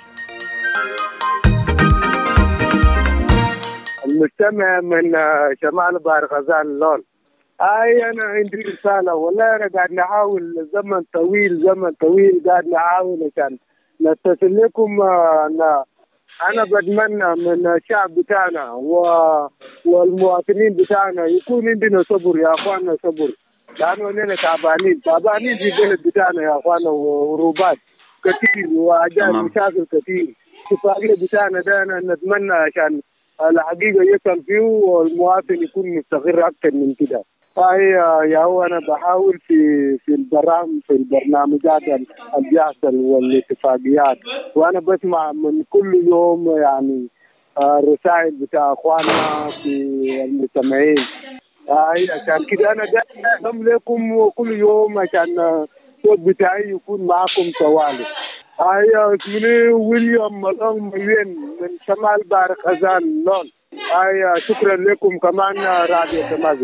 المستمع من شمال بحر غزال لون. اي انا عندي رساله والله انا قاعد نحاول زمن طويل زمن طويل قاعد نحاول عشان نتصل لكم. أنا أنا بتمنى من الشعب بتاعنا و... والمواطنين بتاعنا يكون عندنا صبر يا أخواننا، صبر، لأنه أننا تعبانين تعبانين في البلد بتاعنا يا أخواننا، وروبات كثير وأجال مشاكل كثير. الاتفاقية بتاعنا ده أنا نتمنى عشان الحقيقة يصل فيه والمواطن يكون مستقر أكثر من كده. هاي يا هو انا بحاول في في البرامج في البرنامجات اللي بيحصل والاتفاقيات، وانا بسمع من كل يوم يعني رسائل بتاع اخواننا في المستمعين. هاي عشان كده انا داعم لكم كل يوم عشان الصوت بتاعي يكون معكم طوالي. هاي اسمي ويليام ملون ملين من شمال بحر غزال لون. هاي شكرا لكم كمان راديو تمازج.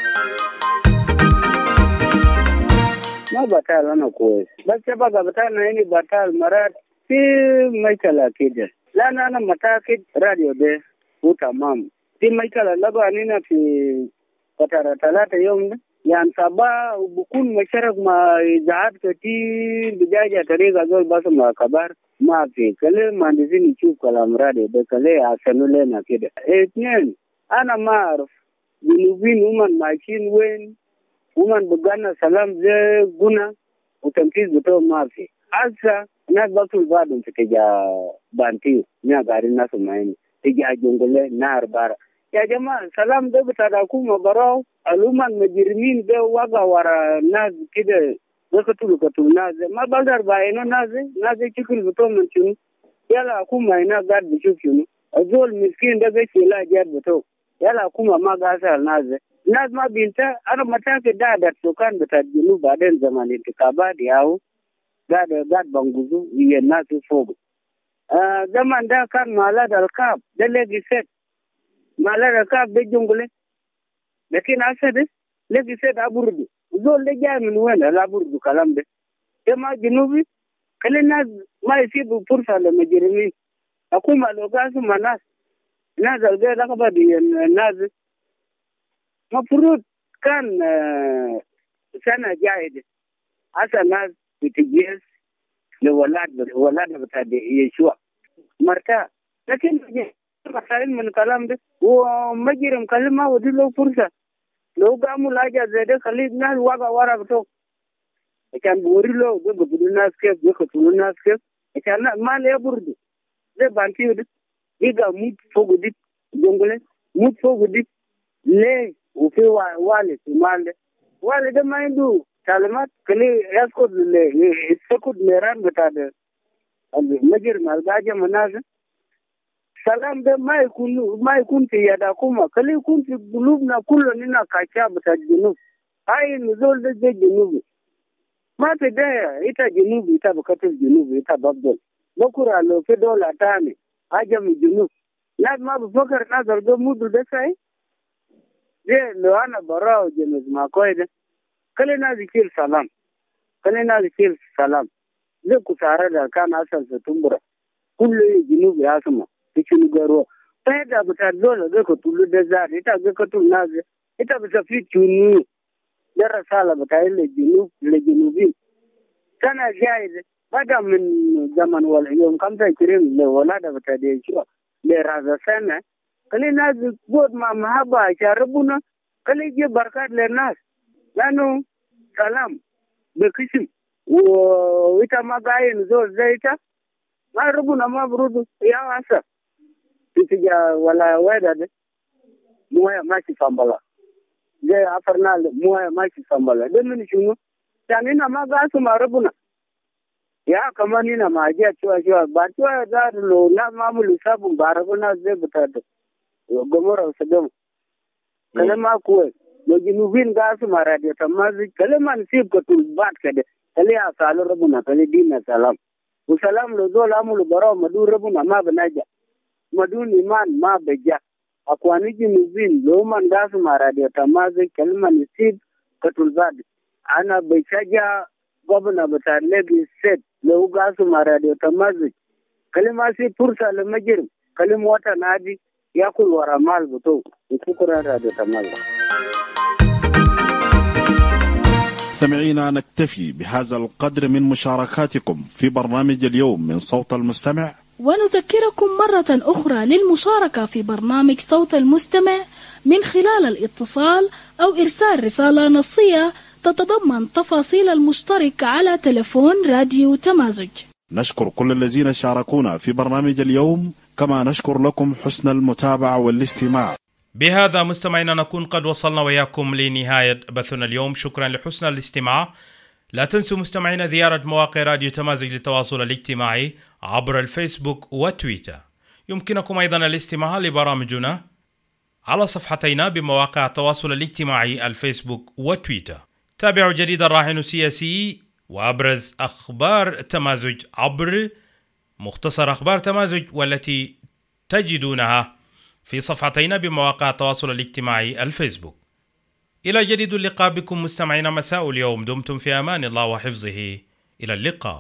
ما بطال أنا كويس، بس بقى بطالنا يعني بطال مرات في مشكلة كده، لأن أنا متأكد راديو ده هو تمام. في مشكلة لبا أننا في فترة ثلاثة يوم ده يعني صباح وبكون مشارك مع إذاعات كتير بجاجة طريقة زول بس مع كبار ما في كله مهندسين يشوف كلام راديو ده كله عشانوا لنا كده. اثنين أنا ما أعرف جنوبين هم ماشيين وين، ومن بقانا سلام زي قنا وتنفيذ بتوع ما في. هسه الناس بطل بعضهم في تجا بانتيو نيا قارين ناس معين تجا جنگله نار بارا يا جماعة سلام ده بتاعكم براو الأمم المجرمين ده وقع ورا ناس كده بقتلوا قتلوا ناس ما بقدر باينو ناس ناس يشكل بتوع من شنو يلا أكون ما هنا قاعد بشوف شنو الزول مسكين ده بيش لا جاد بتوع يلا أكون ما قاعد على ناس الناس ما بينتا. أنا متأكد ده ده سكان بتاع الجنوب بعدين زمان انتخابات ياهو قاعد قاعد بنجزو هي الناس فوق. آه زمان ده كان مالاد الكاب ده لقي سد مالاد الكاب ده جنگله، لكن أسد لقي سد أبوردو زول ده جاي من وين لا أبوردو كلام ده كما جنوبي كل الناس ما يسيبوا فرصة للمجرمين. أقوم على قاسم الناس الناس الجاي لقبة دي الناس مفروض كان سنة جايدة هسا الناس بتجهز لولاد ولاد بتاع يشوع مرتا، لكن مسائل من الكلام ده ومجرم كلمة ودي له فرصة لو قاموا لاجا زي ده خلي الناس واقع ورا بتوع كان بوري له بيقبضوا الناس كيف بيقتلوا الناس كيف كان ما له برضه زي بانتيو ده يبقى موت فوق دي جنگله موت فوق دي ليه وفي والد ومال والد ما عنده تعليمات كلي يسكت يسكت نيران بتاع المجرم الجاجة منازل. سلام ده ما يكون ما يكون في يدكم كلي يكون في قلوبنا كلنا كاشا بتاع الجنوب. هاي النزول ده زي جنوبي ما في ده إتا جنوبي إتا بكتل جنوبي إتا بفضل بكرة لو في دولة تاني حاجة من الجنوب ناس ما بفكر ناس ده مودو ده ساي ده لو أنا براو جنوب ما كويدا كل الناس يشيل سلام كل الناس يشيل سلام ده كسارة ده كان أصل في تنبرة كل جنوب ياسمه تشيل جرو فهذا بتاع دولة ده كتلو ده زاد إتا ده كتلو ناس إتا بسافيت شنو ده الرسالة بتاعي للجنوب للجنوبين. سنة جاي بدأ من زمن واليوم خمسة وعشرين لولادة بتاع ديشوا لرازا سنة خلي الناس بود مع محبة يشاربونا خلي يجي بركات للناس لأنه سلام بكسم وإذا ما قاين زول زيتا ما ربنا ما برودو يا عسى تيجي ولا ويدا ده موية ماشي فامبلا زي أفرنال موية ماشي فامبلا ده من شنو يعني ما قاسو ما ربنا يا كمان هنا ما جاء شوى شوى بعد شوى دار لو لا ما عملوا سابهم باربنا زي بتاعته وجمهور وسدهم كلام ما كويس لو جنوبين قاسو ما راديو تمازج كلام ما نسيب كتول بعد كده كلي أسأل ربنا كلي دين سلام وسلام لو زول عملوا براو مدو ربنا ما بنجا مدون إيمان ما بجا أقواني جنوبين لو من قاسو ما راديو تمازج كلام ما نسيب كتول بعد أنا بشجع قبنا بتعلق السد لو قاسو ما راديو تمازج كلام سي فرصة لمجرم كلام وطن عادي يأكل ورا مال بتو يفكر راديو تمازج. مستمعينا نكتفي بهذا القدر من مشاركاتكم في برنامج اليوم من صوت المستمع، ونذكركم مرة أخرى للمشاركة في برنامج صوت المستمع من خلال الاتصال أو إرسال رسالة نصية تتضمن تفاصيل المشترك على تلفون راديو تمازج. نشكر كل الذين شاركونا في برنامج اليوم، كما نشكر لكم حسن المتابعة والاستماع. بهذا مستمعينا نكون قد وصلنا وياكم لنهاية بثنا اليوم. شكرا لحسن الاستماع. لا تنسوا مستمعينا زيارة مواقع راديو تمازج للتواصل الاجتماعي عبر الفيسبوك وتويتر. يمكنكم أيضا الاستماع لبرامجنا على صفحتينا بمواقع التواصل الاجتماعي الفيسبوك وتويتر. تابعوا جديد الراهن السياسي وأبرز أخبار تمازج عبر مختصر أخبار تمازج، والتي تجدونها في صفحتينا بمواقع التواصل الاجتماعي الفيسبوك. إلى جديد اللقاء بكم مستمعين مساء اليوم. دمتم في أمان الله وحفظه. إلى اللقاء.